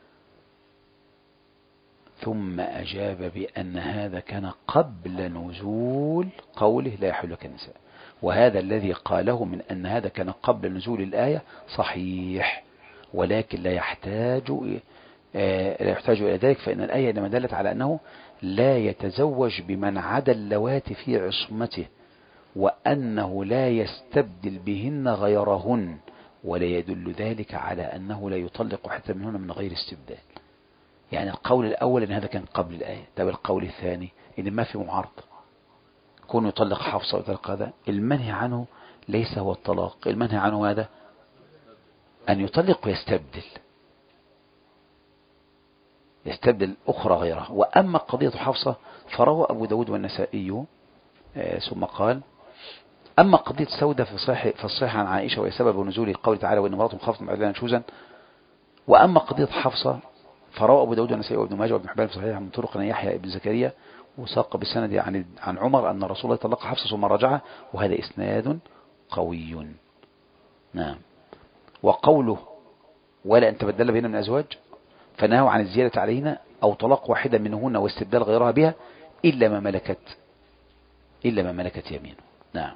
ثم أجاب بأن هذا كان قبل نزول قوله لا يحل لك النساء، وهذا الذي قاله من أن هذا كان قبل نزول الآية صحيح، ولكن لا يحتاج لا يحتاج إلى ذلك، فإن الآية لما دلت على أنه لا يتزوج بمن عدا اللواتي في عصمته، وأنه لا يستبدل بهن غيرهن، ولا يدل ذلك على أنه لا يطلق حتى منهن من غير استبدال. يعني القول الأول أن هذا كان قبل الآية. طب القول الثاني إن ما في معارض، كون يطلق حفصة ويطلق هذا، المنهي عنه ليس هو الطلاق، المنهي عنه هذا أن يطلق ويستبدل يستبدل أخرى غيرها. وأما قضية حفصة فروى أبو داود والنسائي آه ثم قال أما قضية سودة في الصحيح في الصحيح عن عائشة وهي سبب نزول القول تعالى وإن امرأة خافت من عدلان نشوزا. وأما قضية حفصة فروى أبو داود والنسائي وابن ماجه وابن حبان في صحيح من طرق يحيى ابن زكريا وساق بالسند عن عن عمر أن رسول الله طلق حفصة ثم رجعها، وهذا إسناد قوي. نعم. وقوله ولا أن تبدل بين من أزواج فنهوا عن الزيادة علينا أو طلاق واحدة منهن واستبدال غيرها بها إلا ما ملكت إلا ما ملكت يمينه. نعم.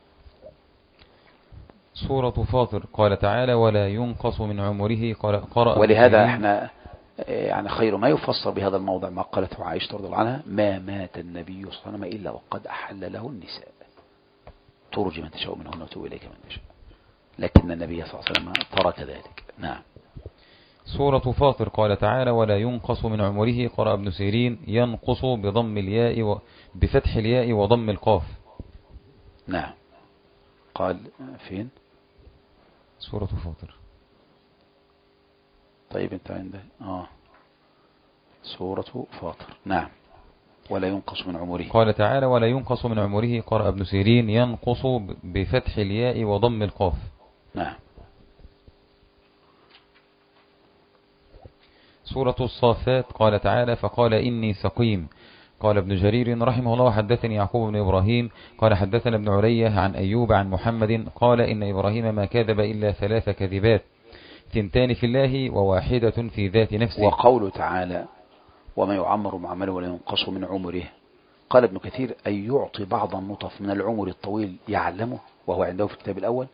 سورة فاطر قال تعالى ولا ينقص من عمره قرأ. ولهذا احنا يعني خير ما يفسر بهذا الموضع ما قالته عائشة رضي الله عنها ما مات النبي صلى الله عليه وسلم إلا وقد أحل له النساء ترجي من تشاء منهن وتوب إليك من تشاء، لكن النبي صلى الله عليه وسلم ترك ذلك. نعم. سورة فاطر قال تعالى ولا ينقص من عمره قرأ ابن سيرين ينقص بضم الياء و... بفتح الياء وضم القاف. نعم. قال فين؟ سورة فاطر. طيب انت عنده اه سورة فاطر. نعم. ولا ينقص من عمره قال تعالى ولا ينقص من عمره قرأ ابن سيرين ينقص بفتح الياء وضم القاف. نعم. سورة الصافات قال تعالى فقال إني سقيم. قال ابن جرير رحمه الله حدثني يعقوب بن إبراهيم قال حدثنا ابن علية عن أيوب عن محمد قال إن إبراهيم ما كذب إلا ثلاث كذبات ثنتان في الله وواحدة في ذات نفسه. وقوله تعالى وما يعمر معمله ولا ينقص من عمره. قال ابن كثير أن يعطي بعض النطف من العمر الطويل يعلمه وهو عنده في الكتاب الأول.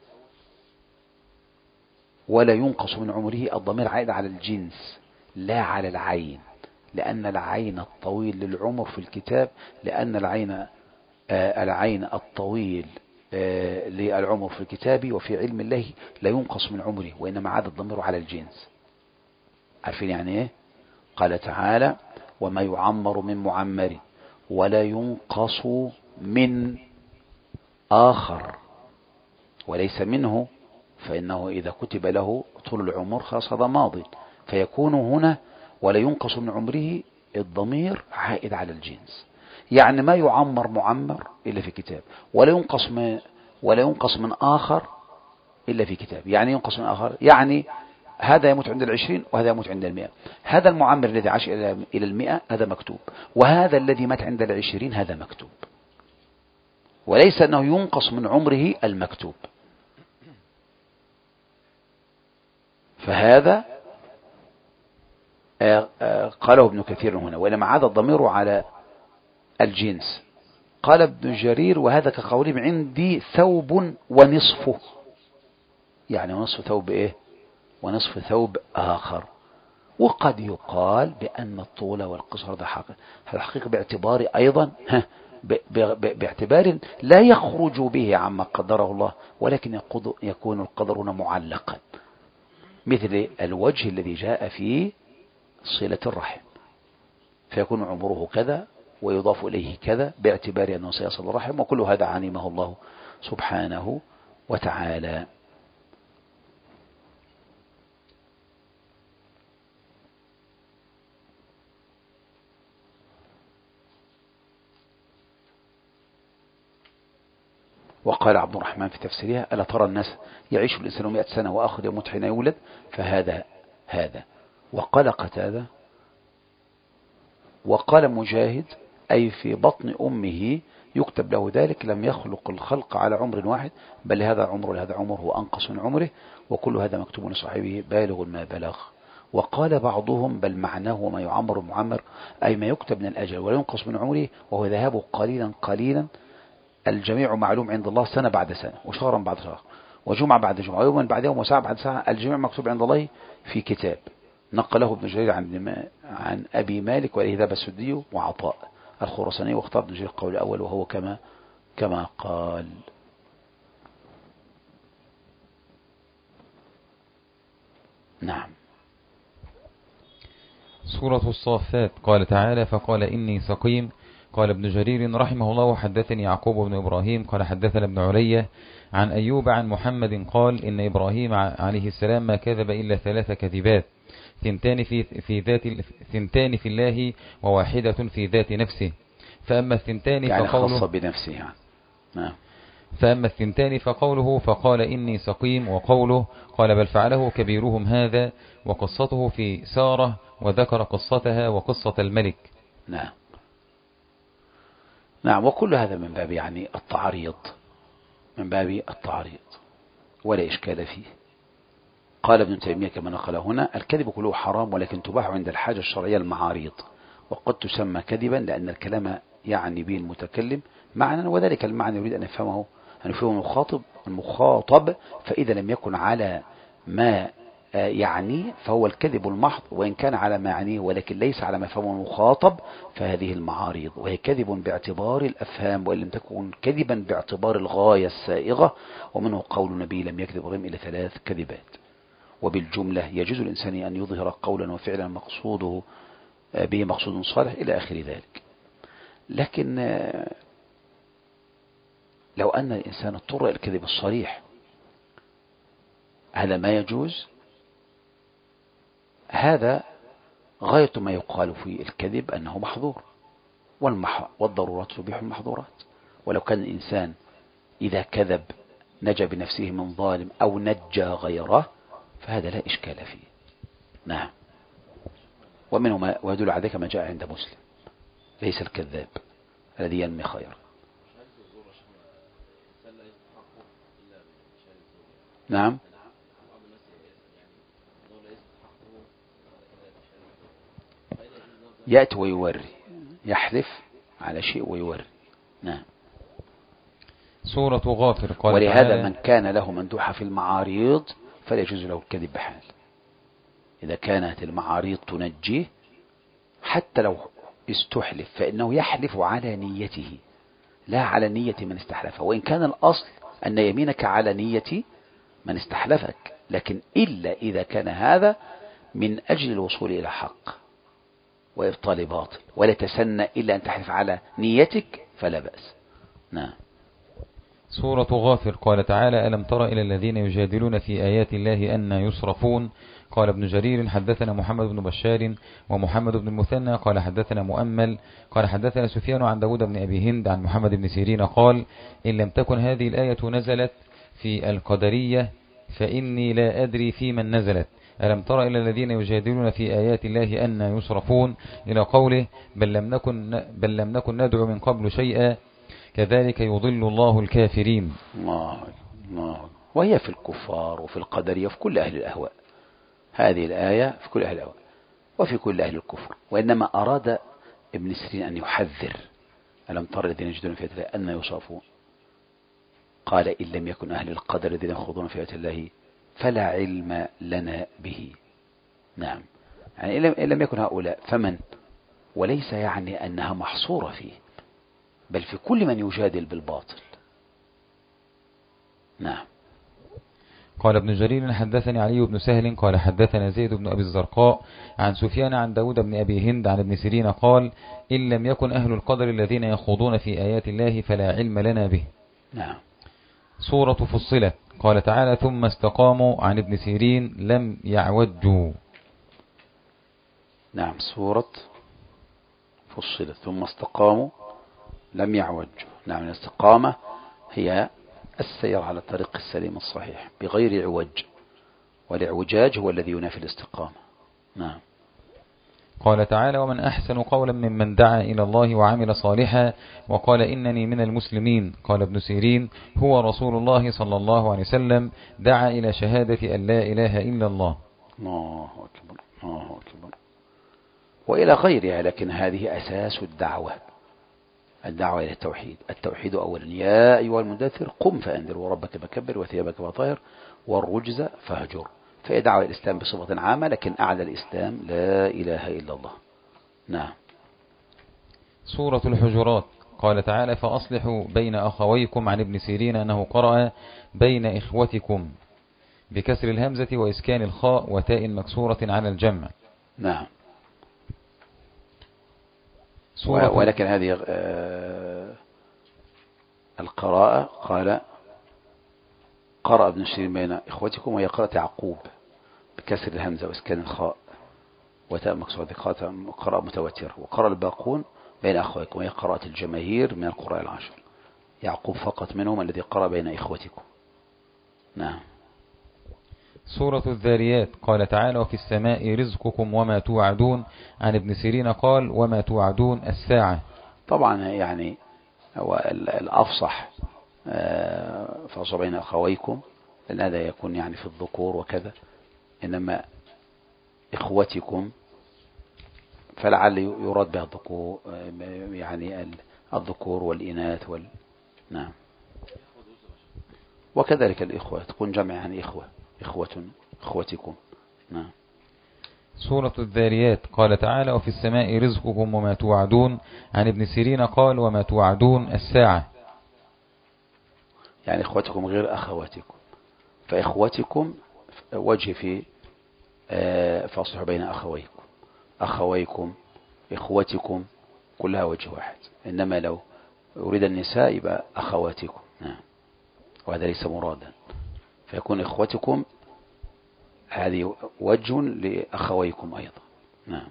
ولا ينقص من عمره الضمير عائد على الجنس لا على العين، لأن العين الطويل للعمر في الكتاب لأن العين آه العين الطويل آه للعمر في الكتاب وفي علم الله لا ينقص من عمره، وإنما عاد الضمير على الجنس. عارفين يعني ايه؟ قال تعالى وما يعمر من معمر ولا ينقص من آخر وليس منه، فإنه إذا كتب له طول العمر خلاص هذا ماضي، فيكون هنا ولا ينقص من عمره الضمير عائد على الجنس. يعني ما يعمر معمر إلا في كتاب، ولا ينقص من ولا ينقص من آخر إلا في كتاب. يعني ينقص من آخر يعني هذا يموت عند العشرين وهذا يموت عند المئة. هذا المعمر الذي عاش إلى المئة هذا مكتوب، وهذا الذي مات عند العشرين هذا مكتوب، وليس أنه ينقص من عمره المكتوب. فهذا قاله ابن كثير هنا وإنما عاد الضمير على الجنس. قال ابن جرير وهذا كقولهم عندي ثوب ونصفه، يعني ونصف ثوب إيه؟ ونصف ثوب آخر. وقد يقال بأن الطول والقصر هذا حقيقة، هذا حقيقة باعتبار أيضا باعتبار لا يخرج به عما قدره الله، ولكن يكون القدر هنا معلقا، مثل الوجه الذي جاء فيه صلة الرحم، فيكون عمره كذا ويضاف إليه كذا باعتبار أنه سيصل الرحم، وكل هذا علمه الله سبحانه وتعالى. وقال عبد الرحمن في تفسيرها: ألا ترى الناس يعيش الإنسان مئة سنة وآخر يموت حين يولد، فهذا هذا. وقال قتادة: وقال مجاهد: أي في بطن أمه يكتب له ذلك، لم يخلق الخلق على عمر واحد، بل هذا عمر لهذا عمر وأنقص من عمره، وكل هذا مكتوب لصاحبه بالغ ما بلغ. وقال بعضهم: بل معناه ما يعمر معمر، أي ما يكتب من الأجل ولا ينقص من عمره، وهو ذهابه قليلا قليلا، الجميع معلوم عند الله سنة بعد سنة، وشهرا بعد شهر، وجمعة بعد جمعة، ويوما بعد يوم، وساعة بعد ساعة، الجميع مكتوب عند الله في كتاب. نقله ابن جرير عن عن أبي مالك، وإليه ذهب السدي وعطاء الخرساني، واختار ابن جرير القول الأول وهو كما كما قال. نعم. سورة الصافات. قال تعالى: فقال إني سقيم. قال ابن جرير رحمه الله: وحدثني يعقوب بن إبراهيم قال حدثنا ابن علية عن أيوب عن محمد قال: إن إبراهيم عليه السلام ما كذب إلا ثلاث كذبات، ثنتان في, في ذات ثنتان في الله، وواحدة في ذات نفسه. فأما الثنتان يعني فقوله خاصة بنفسه يعني. نعم. فأما الثنتان فقوله فقال إني سقيم، وقوله قال بل فعله كبيرهم هذا، وقصته في سارة، وذكر قصتها وقصة الملك. نعم. نعم. وكل هذا من باب يعني التعريض، من باب التعريض ولا إشكال فيه. قال ابن تيمية كما نقل هنا: الكذب كله حرام، ولكن تباح عند الحاجة الشرعية المعاريض، وقد تسمى كذبا لأن الكلام يعني به المتكلم معنى، وذلك المعنى يريد أن يفهمه أن يفهمه المخاطب المخاطب فإذا لم يكن على ما يعني فهو الكذب المحض، وإن كان على ما يعنيه ولكن ليس على ما فهمه المخاطب فهذه المعاريض، وهي كذب باعتبار الأفهام، وإن لم تكن كذبا باعتبار الغاية السائغة. ومنه قول النبي: لم يكذب إبراهيم إلا ثلاث كذبات. وبالجملة يجوز الإنسان أن يظهر قولا وفعلا مقصوده به مقصود صالح إلى آخر ذلك. لكن لو أن الإنسان اضطر إلى الكذب الصريح، هذا ما يجوز. هذا غاية ما يقال في الكذب أنه محظور، والمح والضرورات تبيح المحظورات. ولو كان الإنسان إذا كذب نجا بنفسه من ظالم أو نجى غيره فهذا لا إشكال فيه. نعم. ومنه ما ويدل على ذلك ما جاء عند مسلم: ليس الكذاب الذي ينمي خيرا. نعم. يأتي ويوري، يحلف على شيء ويوري. نعم. سورة غافر. قال ولهذا من كان له مندوحة في المعاريض فلا يجوز له الكذب بحال. إذا كانت المعاريض تنجيه حتى لو استحلف فإنه يحلف على نيته لا على نية من استحلفه، وإن كان الأصل أن يمينك على نية من استحلفك، لكن إلا إذا كان هذا من أجل الوصول إلى حق وإبطال باطل، ولا تسنى إلا أن تحلف على نيتك فلا بأس. نعم. سورة غافر. قال تعالى: ألم تر إلى الذين يجادلون في آيات الله أن يصرفون. قال ابن جرير حدثنا محمد بن بشار ومحمد بن المثنى قال حدثنا مؤمل قال حدثنا سفيان عن داود بن أبي هند عن محمد بن سيرين قال: إن لم تكن هذه الآية نزلت في القدرية فإني لا أدري في من نزلت. ألم تر إلى الذين يجادلون في آيات الله أن يصرفون إلى قوله: بل لم نكن, بل لم نكن ندعو من قبل شيئا كذلك يضل الله الكافرين. الله الله. وهي في الكفار وفي القدرية وفي كل أهل الأهواء، هذه الآية في كل أهل الأهواء وفي كل أهل الكفر. وإنما أراد ابن سيرين أن يحذر: ألم تر الذين يجدون في آيات الله أن يصرفون. قال: إن لم يكن أهل القدر الذين يخوضون في آيات الله فلا علم لنا به. نعم، يعني إن لم يكن هؤلاء فمن؟ وليس يعني أنها محصورة فيه، بل في كل من يجادل بالباطل. نعم. قال ابن جرير حدثني علي بن سهل قال حدثنا زيد بن أبي الزرقاء عن سفيان عن داود بن أبي هند عن ابن سيرين قال إن لم يكن أهل القدر الذين يخوضون في آيات الله فلا علم لنا به. نعم. سورة فصلت قال تعالى ثم استقاموا عن ابن سيرين لم يعوجوا. نعم. سورة فصلت ثم استقاموا لم يعوجوا. نعم. الاستقامة هي السير على الطريق السليم الصحيح بغير عوج، والاعوجاج هو الذي ينافي الاستقامة. نعم. قال تعالى ومن أحسن قولا ممن دعا إلى الله وعمل صالحا وقال إنني من المسلمين. قال ابن سيرين هو رسول الله صلى الله عليه وسلم دعا إلى شهادة أن لا إله إلا الله. الله أكبر الله أكبر. وإلى غيرها، لكن هذه أساس الدعوة، الدعوة إلى التوحيد. التوحيد أولا يا أيها المدثر قم فأنذر وربك فكبر وثيابك فطهر والرجز فهجر. فهي دعوة الإسلام بصفة عامة، لكن أعلى الإسلام لا إله إلا الله. نعم. سورة الحجرات قال تعالى فأصلحوا بين أخويكم عن ابن سيرين أنه قرأ بين إخوتكم بكسر الهمزة وإسكان الخاء وتاء مكسورة على الجمع. نعم. ولكن هذه القراءة قال قرأ ابن سيرين بين إخوتكم، وهي قراءة يعقوب بكسر الهمزة وإسكان الخاء وتاء مكسورة، قراءة متواترة. وقرأ الباقون بين أخويكم، وهي قراءة الجماهير من القراء العشر. يعقوب فقط منهم الذي قرأ بين إخوتكم. نعم. سورة الذاريات قال تعالى وفي السماء رزقكم وما توعدون. عن ابن سيرين قال وما توعدون الساعة. طبعا يعني هو الأفصح فأصل بين أخويكم، لأن هذا يكون يعني في الذكور وكذا، إنما إخوتكم فلعل يراد بها الذكور، يعني الذكور والإناث وال... نعم. وكذلك الإخوة تكون جمع يعني إخوة إخوة إخوتكم. نعم. سورة الذاريات قال تعالى وفي السماء رزقكم وما توعدون. عن ابن سيرين قال وما توعدون الساعة. يعني إخوتكم غير أخواتكم، فإخوتكم وجه في فاصلحوا بين أخويكم، أخويكم إخوتكم كلها وجه واحد. إنما لو أريد النساء يبقى أخواتكم. نعم. وهذا ليس مرادا، فيكون إخوتكم هذه وجه لأخويكم أيضا. نعم.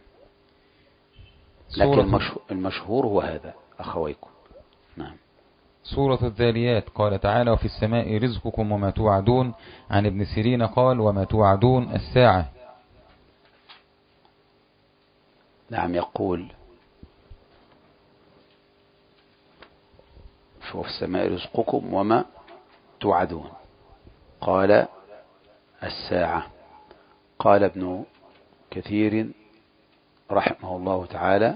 لكن المشهور هو هذا أخويكم. نعم. سورة الذاريات قال تعالى وفي السماء رزقكم وما توعدون. عن ابن سيرين قال وما توعدون الساعة. نعم. يقول في السماء رزقكم وما توعدون، قال الساعة. قال ابن كثير رحمه الله تعالى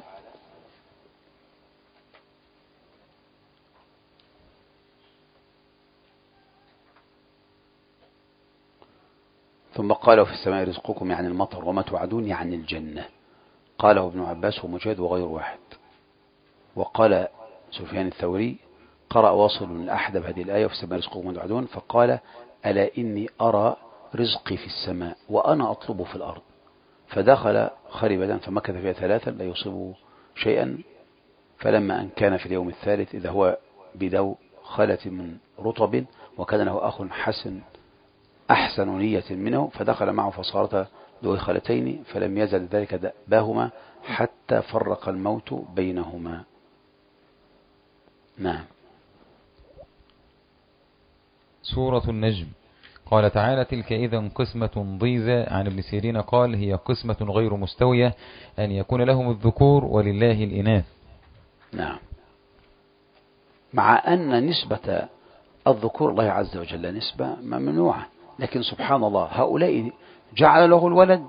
ثم قال في السماء رزقكم يعني المطر، وما توعدون يعني الجنة. قاله ابن عباس ومجاهد وغير واحد. وقال سفيان الثوري قرأ واصل الأحدب هذه الآية وفي السماء رزقكم وما توعدون، فقال ألا إني أرى رزقي في السماء وأنا أطلبه في الأرض. فدخل خربة فمكث فيها ثلاثا لا يصيبه شيئا، فلما أن كان في اليوم الثالث إذا هو بدو خلة من رطب، وكان له أخ حسن أحسن نية منه، فدخل معه فصارتا ذوي خلتين، فلم يزل ذلك دأباهما حتى فرق الموت بينهما. نعم. سورة النجم قال تعالى تلك إذا قسمة ضيزى. عن ابن سيرين قال هي قسمة غير مستوية أن يكون لهم الذكور ولله الإناث. نعم. مع أن نسبة الذكور الله عز وجل نسبة ممنوعة، لكن سبحان الله هؤلاء جعل له الولد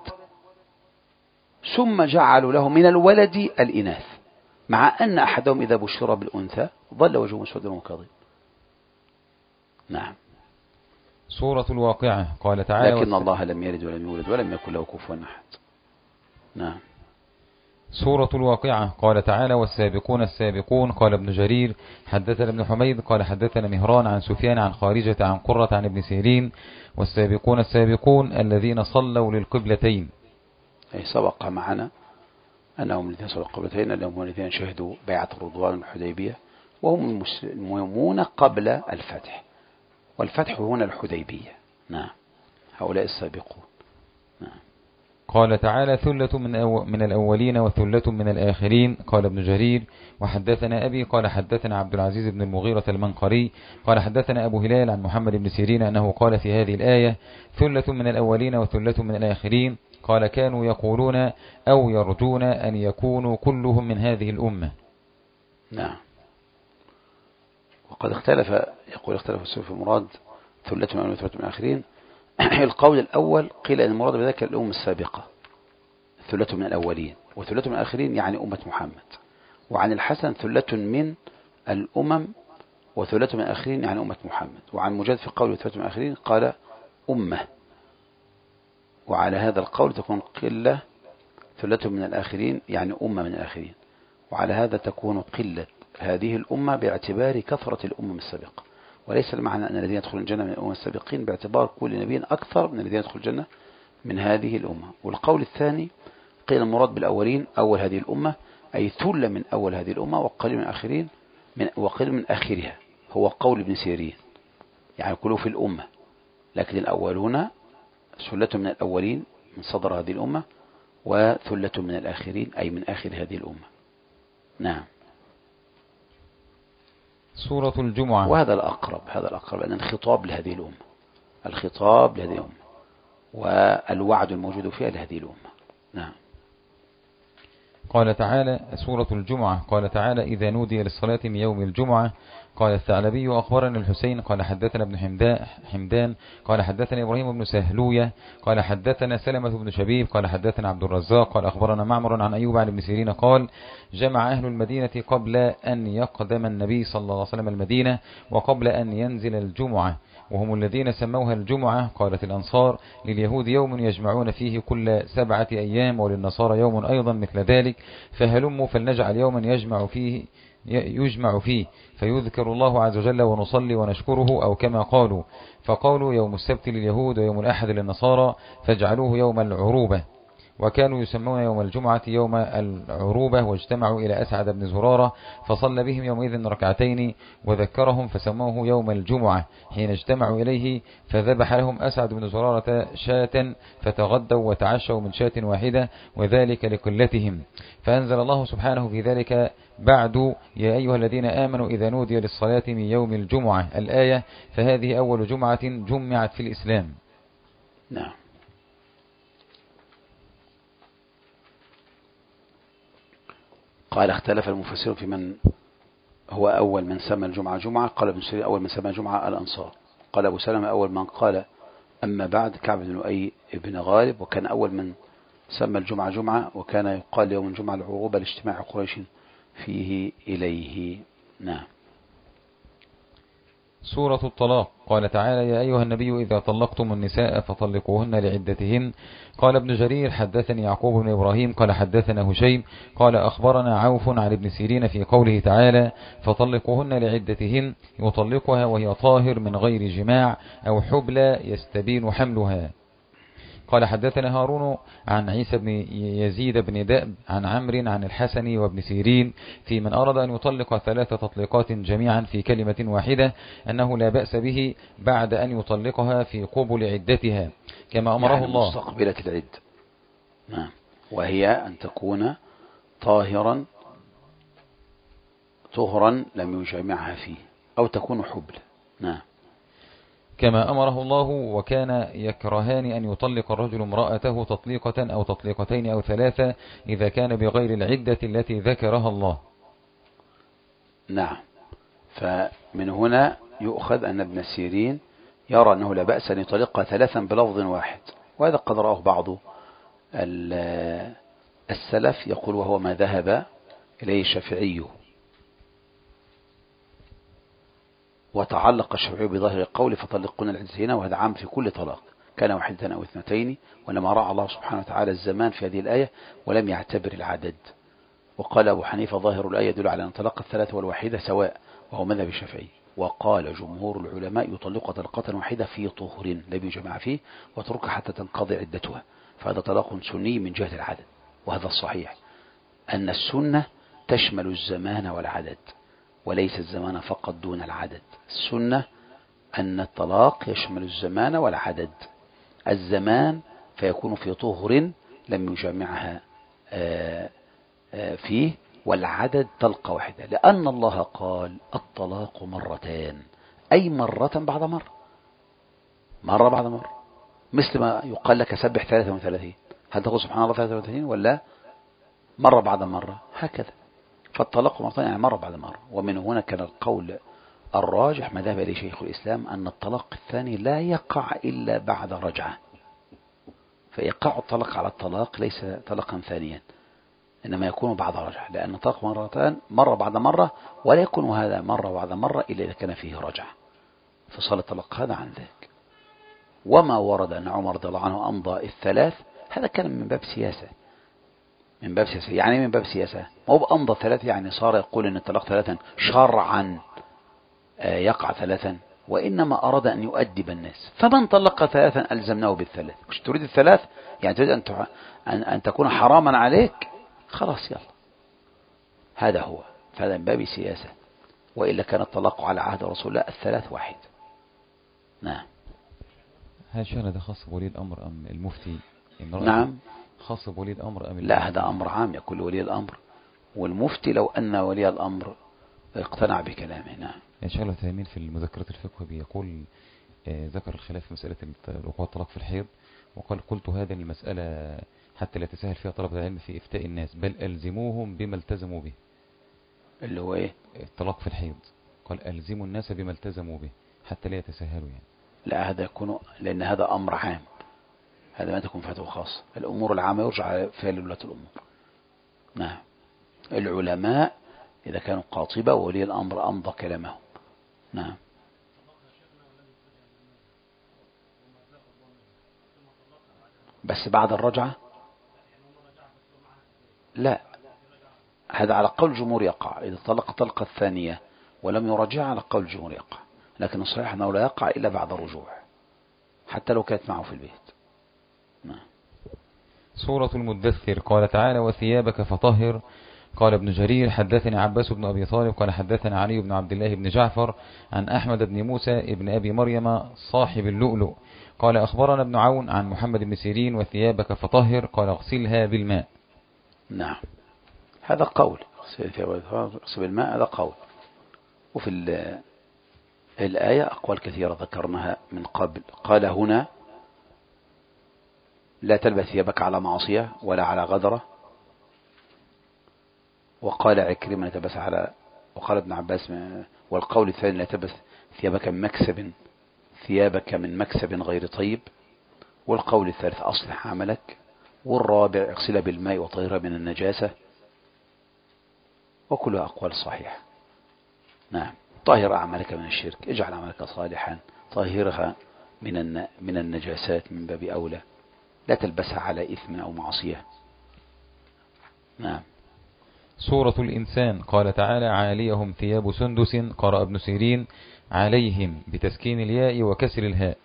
ثم جعلوا له من الولد الإناث، مع أن أحدهم إذا بشر بالأنثى ظل وجهه مسودا وكظيم. نعم. سورة الواقعة قال تعالى لكن والس... الله لم يلد ولم يولد ولم يكن له كفوا أحد. نعم. سورة الواقعة قال تعالى والسابقون السابقون. قال ابن جرير حدثنا ابن حميد قال حدثنا مهران عن سفيان عن خارجة عن قرة عن ابن سيرين والسابقون السابقون الذين صلوا للقبلتين. أي سبق معنا أنهم الذين صلوا القبلتين أنهم الذين شهدوا بيعة الرضوان الحديبية وهم المسلمون قبل الفتح، والفتح هنا الحديبية. نعم، هؤلاء السابقون. نعم. قال تعالى ثلة من, أو من الأولين وثلة من الآخرين. قال ابن جرير وحدثنا أبي قال حدثنا عبد العزيز بن المغيرة المنقري قال حدثنا أبو هلال عن محمد بن سيرين أنه قال في هذه الآية ثلة من الأولين وثلة من الآخرين. قال كانوا يقولون أو يرجون أن يكونوا كلهم من هذه الأمة. نعم. وقد اختلف، يقول اختلف السلف في المراد ثلة من الأولين وثلة من الآخرين. القول الأول قيل أن المراد بذلك الأمة السابقة ثلة من الأولين، وثلة من الآخرين يعني أمة محمد. وعن الحسن ثلة من الأمم وثلة من الآخرين يعني أمة محمد. وعن مجاهد في قول ثلة من الآخرين قال أمة. وعلى هذا القول تكون قلة ثلة من الآخرين يعني أمة من الآخرين، وعلى هذا تكون قلة هذه الأمة باعتبار كثرة الأمم السابقة، وليس المعنى أن الذين يدخلون الجنة من الأمم السابقين باعتبار كل نبي أكثر من الذين يدخلون الجنة من هذه الأمة. والقول الثاني قيل المراد بالأولين أول هذه الأمة أي ثلة من أول هذه الأمة وقليل من الآخرين من وقليل من آخرها، هو قول ابن سيرين يعني كله في الأمة، لكن الأولون ثلة من الأولين من صدر هذه الأمة وثلة من الآخرين أي من آخر هذه الأمة. نعم. سورة الجمعة. وهذا الأقرب، هذا الأقرب أن الخطاب لهذه الأمة، الخطاب لهذه الأمة والوعد الموجود فيها لهذه الأمة. نعم. قال تعالى سورة الجمعة قال تعالى إذا نودي للصلاة من يوم الجمعة. قال الثعلبي أخبرنا الحسين قال حدثنا ابن حمدان قال حدثنا إبراهيم بن سهلوية قال حدثنا سلمة بن شبيب قال حدثنا عبد الرزاق قال أخبرنا معمر عن أيوب عن ابن سيرين قال جمع أهل المدينة قبل أن يقدم النبي صلى الله عليه وسلم المدينة وقبل أن ينزل الجمعة، وهم الذين سموها الجمعة. قالت الأنصار لليهود يوم يجمعون فيه كل سبعة أيام وللنصارى يوم أيضا مثل ذلك، فهلموا فلنجعل يوما يجمع فيه يجمع فيه فيذكر الله عز وجل ونصلي ونشكره، أو كما قالوا فقالوا يوم السبت لليهود ويوم الأحد للنصارى فاجعلوه يوم العروبة. وكانوا يسمون يوم الجمعة يوم العروبة، واجتمعوا إلى أسعد بن زرارة فصلى بهم يومئذ ركعتين وذكرهم فسموه يوم الجمعة حين اجتمعوا إليه، فذبح لهم أسعد بن زرارة شاة فتغدوا وتعشوا من شاة واحدة وذلك لقلتهم، فأنزل الله سبحانه في ذلك بعد يا أيها الذين آمنوا إذا نودي للصلاة من يوم الجمعة الآية، فهذه أول جمعة جمعت في الإسلام. نعم. قال اختلف المفسرون في من هو أول من سمى الجمعة جمعة. قال ابن سيرين أول من سمى الجمعة الأنصار. قال أبو سلمة أول من قال أما بعد كعب بن لؤي بن غالب، وكان أول من سمى الجمعة جمعة، وكان يقال يوم الجمعة العروبة لاجتماع قريش فيه إليه. نعم. سورة الطلاق. قال تعالى يا أيها النبي إذا طلقتم النساء فطلقوهن لعدتهن. قال ابن جرير حدثني يعقوب بن إبراهيم قال حدثنا هشيم قال أخبرنا عوف عن ابن سيرين في قوله تعالى فطلقوهن لعدتهن يطلقها وهي طاهر من غير جماع أو حبلى يستبين حملها. قال حدثنا هارون عن عيسى بن يزيد بن دأب عن عمرو عن الحسن وابن سيرين في من أراد أن يطلق ثلاث تطليقات جميعا في كلمة واحدة أنه لا بأس به بعد أن يطلقها في قبل عدتها كما أمره يعني الله. مستقبلة العدة. نعم. وهي أن تكون طاهرا طهرا لم يجامعها فيه أو تكون حبل. نعم. كما أمره الله. وكان يكرهان أن يطلق الرجل امرأته تطليقة أو تطليقتين أو ثلاثة إذا كان بغير العدة التي ذكرها الله. نعم. فمن هنا يؤخذ أن ابن سيرين يرى أنه لا بأس أن يطلقها ثلاثا بلفظ واحد، وهذا قد رآه بعض السلف يقول وهو ما ذهب إليه الشافعي. وتعلق الشافعي بظاهر القول فطلقنا العدتين، وهذا عام في كل طلاق كان واحدة أو اثنتين، وإنما راعى الله سبحانه وتعالى الزمان في هذه الآية ولم يعتبر العدد. وقال أبو حنيفة ظاهر الآية يدل على أن طلاق الثلاثة والواحدة سواء، وهو مذهب الشافعي. وقال جمهور العلماء يطلق طلقة واحدة في طهر لم يجمع فيه وترك حتى تنقضي عدتها، فهذا طلاق سني من جهة العدد. وهذا الصحيح أن السنة تشمل الزمان والعدد وليس الزمان فقط دون العدد. السنة أن الطلاق يشمل الزمان والعدد، الزمان فيكون في طهر لم يجمعها فيه، والعدد طلقة واحدة، لأن الله قال الطلاق مرتان، أي مرة بعد مرة، مرة بعد مرة، مثل ما يقال لك سبح ثلاثة وثلاثين، هل تقول سبحان الله ثلاثة وثلاثين ولا مرة بعد مرة؟ هكذا. فالطلاق مرتين يعني مرة بعد مرة. ومن هنا كان القول الراجح ما ذهب إليه شيخ الإسلام أن الطلاق الثاني لا يقع إلا بعد رجعة، فيقع الطلاق على الطلاق ليس طلقا ثانيا، إنما يكون بعد رجعة، لأن الطلاق مرتان مرة بعد مرة، ولا يكون هذا مرة بعد مرة إلا إذا كان فيه رجعة، فصار الطلاق هذا عن ذاك. وما ورد أن عمر رضي الله عنه أمضى الثلاث هذا كان من باب سياسة، من باب سياسة يعني من باب سياسة، مو بأمضى ثلاث يعني صار يقول أن الطلاق ثلاثا شرعا يقع ثلاثا، وإنما أراد أن يؤدب الناس، فمن طلق ثلاثا ألزمناه بالثلاث. مش تريد الثلاث يعني تريد أن, أن, أن تكون حراما عليك، خلاص يلا، هذا هو، فهذا من باب سياسة. وإلا كان الطلاق على عهد رسول الله الثلاث واحد. نعم. هذا الشأن ده خاص بولي الأمر أم المفتي؟ نعم خاص بولي الأمر أم لا، هذا أمر عام يكون ولي الأمر، والمفتي لو أن ولي الأمر اقتنع بكلامه. نعم. إن شاء الله تيمين في المذكرة الفقه بيقول آه ذكر الخلاف في مسألة وقوع الطلاق في الحيض، وقال قلت هذه المسألة حتى لا تسهل فيها طلبة العلم في إفتاء الناس، بل ألزموهم بما التزموا به. اللي هو إيه؟ الطلاق في الحيض، قال ألزموا الناس بما التزموا به حتى لا يتساهلوا يعني. لا، هذا يكون لأن هذا أمر عام، هذا ما تكون فتوى خاص، الأمور العامة يرجع فيها لولاة الأمور. نعم. العلماء إذا كانوا قاطبة وولي الأمر أمضى كلامهم. نعم. بس بعد الرجعة لا، هذا على قول الجمهور يقع، إذا طلق طلقة الثانية ولم يرجع على قول الجمهور يقع، لكن الصحيح أنه لا يقع إلا بعد الرجوع حتى لو كانت معه في البيت. نعم. سورة المدثر قال تعالى وثيابك فطهر. قال ابن جرير حدثني عباس بن أبي طالب قال حدثنا علي بن عبد الله بن جعفر عن أحمد بن موسى ابن أبي مريم صاحب اللؤلؤ قال أخبرنا ابن عون عن محمد بن سيرين وثيابك فطهر قال اغسلها بالماء. نعم، هذا قول اغسل بالماء، هذا قول. وفي الآية أقوال كثيرة ذكرناها من قبل. قال هنا لا تلبس ثيابك على معصية ولا على غدرة، وقال عكرمة لا تلبس على، وقال ابن عباس والقول الثاني لا تلبس ثيابك من مكسب ثيابك من مكسب غير طيب، والقول الثالث أصلح عملك، والرابع اغسلها بالماء وطهرها من النجاسة، وكلها أقوال صحيحة. نعم. طهر أعمالك من الشرك، اجعل عملك صالحا، طهرها من من النجاسات من باب أولى، لا تلبسها على إثم أو معصية. نعم. سورة الإنسان قال تعالى عاليهم ثياب سندس. قرأ ابن سيرين عليهم بتسكين الياء وكسر الهاء.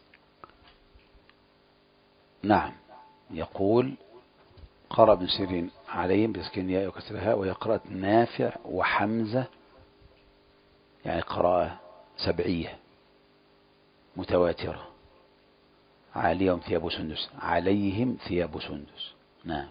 نعم، يقول قرأ ابن سيرين عليهم بتسكين الياء وكسر الهاء، ويقرأ نافع وحمزة، يعني قراءة سبعية متواترة. عليهم ثياب سندس، عليهم ثياب سندس. نعم.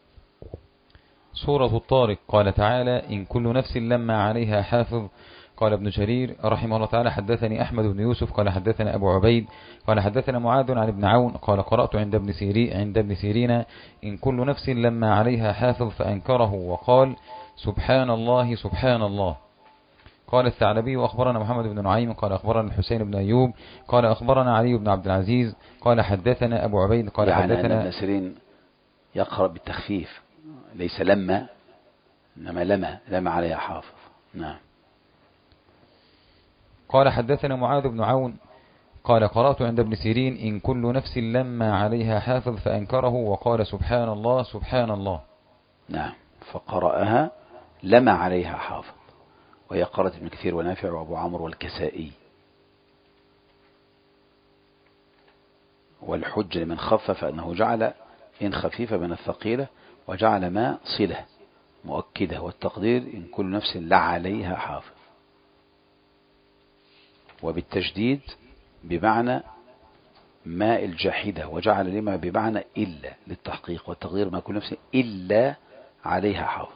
سورة الطارق قال تعالى إن كل نفس لما عليها حافظ. قال ابن جرير رحمه الله تعالى حدثني أحمد بن يوسف قال حدثنا أبو عبيد قال حدثنا معاذ عن ابن عون قال قرأت عند ابن سيرين عند ابن سيرين إن كل نفس لما عليها حافظ فأنكره وقال سبحان الله سبحان الله. قال الثعلبي وأخبرنا محمد بن نعيم قال أخبرنا الحسين بن أيوب قال أخبرنا علي بن عبد العزيز قال حدثنا أبو عبيد قال يعني حدثنا ابن سيرين يقرأ بالتخفيف، ليس لما، إنما لما لما عليها حافظ. نعم. قال حدثنا معاذ بن عون قال قرأت عند ابن سيرين إن كل نفس لما عليها حافظ فأنكره وقال سبحان الله سبحان الله. نعم، فقرأها لما عليها حافظ، وهي قرأت ابن كثير ونافع وأبو عمرو والكسائي. والحج لمن خفف أنه جعل إن خفيفة من الثقيلة وجعل ما صلة مؤكدة، والتقدير إن كل نفس لعليها حافظ، وبالتجديد بمعنى ما الجاحدة، وجعل لما بمعنى إلا للتحقيق، والتقدير ما كل نفس إلا عليها حافظ.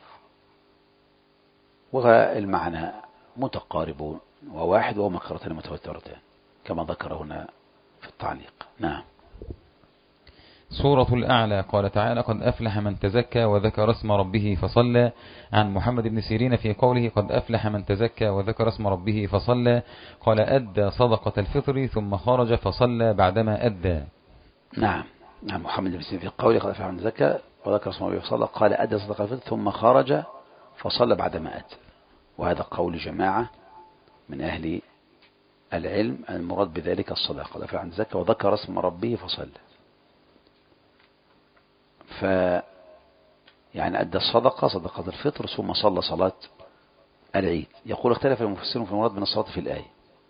والمعنى متقارب وواحد، وهما قراءتان متوترتان كما ذكر هنا في التعليق. نعم. سورة الأعلى قال تعالى قد أفلح من تزكى وذكر اسم ربه فصلى. عن محمد بن سيرين في قوله قد أفلح من تزكى وذكر اسم ربه فصلى قال أدى صدقة الفطر ثم خرج فصلى بعدما أدى. نعم. نعم، محمد بن سيرين في قوله قد أفلح من تزكى وذكر اسم ربه فصلى قال أدى صدقة الفطر ثم خرج فصلى بعدما أدى، وهذا قول جماعة من أهل العلم المراد بذلك الصلاة. قد أفلح من تزكى وذكر اسم ربه فصلى، ف يعني أدى الصدقة صدقة الفطر ثم صلى صلاة العيد. يقول اختلف المفسرون في المراد من الصلاة في الآية،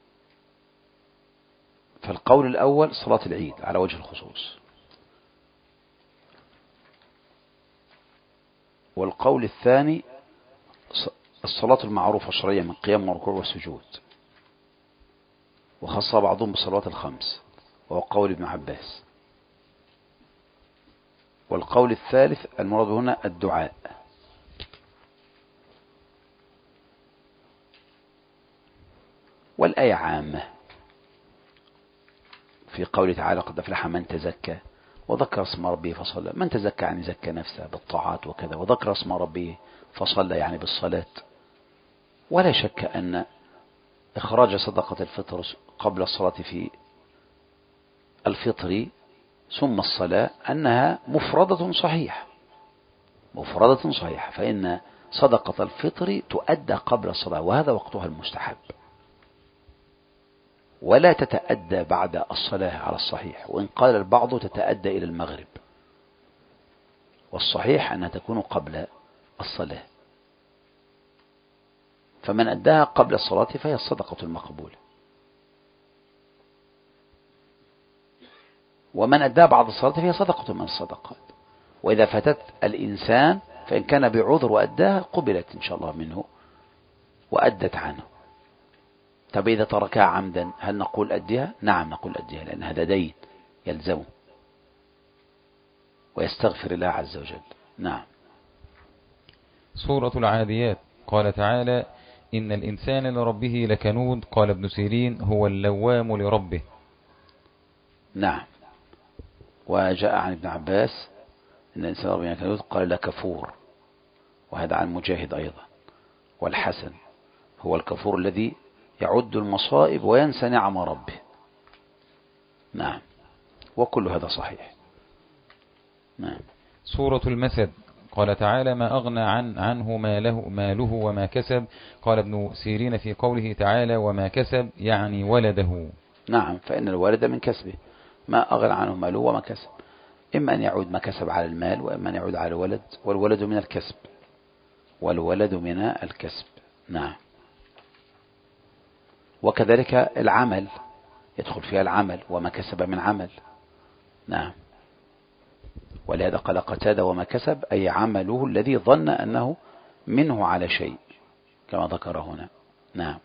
فالقول الأول صلاة العيد على وجه الخصوص، والقول الثاني الصلاة المعروفة الشرعية من قيام وركوع وسجود، وخص بعضهم بالصلوات الخمس وهو قول ابن عباس. والقول الثالث المراد هنا الدعاء. والآية عامة في قوله تعالى قد أفلح من تزكى وذكر اسم ربه فصلى. من تزكى يعني زكى نفسه بالطاعات وكذا، وذكر اسم ربه فصلى يعني بالصلاة. ولا شك أن إخراج صدقة الفطر قبل الصلاة في الفطر ثم الصلاة أنها مفردة صحيحة، مفردة صحيحة، فإن صدقة الفطر تؤدى قبل الصلاة وهذا وقتها المستحب، ولا تتأدى بعد الصلاة على الصحيح، وإن قال البعض تتأدى إلى المغرب، والصحيح أنها تكون قبل الصلاة. فمن أداها قبل الصلاة فهي الصدقة المقبولة، ومن أداها بعد الصلاة فهي صدقة من الصدقات. وإذا فاتت الإنسان فإن كان بعذر وأداها قبلت إن شاء الله منه وأدت عنه. طب إذا تركها عمدا هل نقول أديها؟ نعم نقول أديها، لأن هذا دين يلزمه ويستغفر الله عز وجل. نعم. سورة العاديات قال تعالى إن الإنسان لربه لكنود. قال ابن سيرين هو اللوام لربه. نعم. وجاء عن ابن عباس إن الإنسان لربه لكنود قال لكفور، وهذا عن مجاهد أيضا. والحسن هو الكفور الذي يعد المصائب وينسى نعم ربه. نعم. وكل هذا صحيح. نعم. سورة المسد قال تعالى ما أغنى عن عنه ماله, ماله وما كسب. قال ابن سيرين في قوله تعالى وما كسب يعني ولده. نعم، فإن الوالد من كسبه، ما أغنى عنه ماله وما كسب، إما أن يعود ما كسب على المال، وإما أن يعود على الولد، والولد من الكسب، والولد من الكسب. نعم. وكذلك العمل يدخل فيها العمل وما كسب من عمل. نعم. ولهذا قال قتادة وما كسب أي عمله الذي ظن أنه منه على شيء كما ذكر هنا. نعم.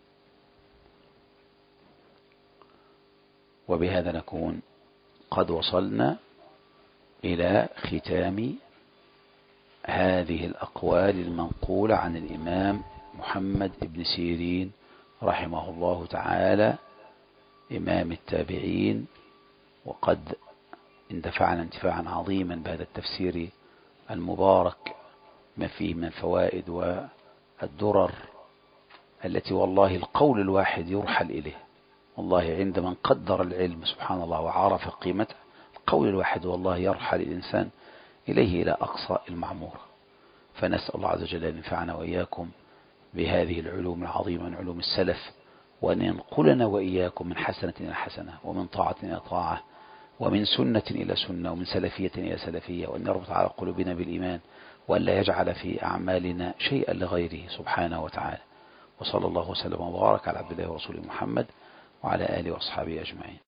وبهذا نكون قد وصلنا إلى ختام هذه الأقوال المنقولة عن الإمام محمد بن سيرين رحمه الله تعالى إمام التابعين. وقد اندفعنا انتفاعا عظيما بهذا التفسير المبارك ما فيه من الفوائد والدرر التي والله القول الواحد يرحل إليه. والله عند من قدر العلم سبحان الله وعرف قيمته القول الواحد والله يرحل الإنسان إليه إلى أقصى المعمور. فنسأل الله عز وجل أن ينفعنا وإياكم بهذه العلوم العظيمة من علوم السلف وأن ينقلنا وإياكم من حسنة إلى حسنة، ومن طاعة إلى طاعة، ومن سنة إلى سنة، ومن سلفية إلى سلفية، وأن يربط على قلوبنا بالإيمان، وأن لا يجعل في أعمالنا شيئا لغيره سبحانه وتعالى. وصلى الله وسلم وبارك على عبد الله ورسوله محمد وعلى آله وأصحابه أجمعين.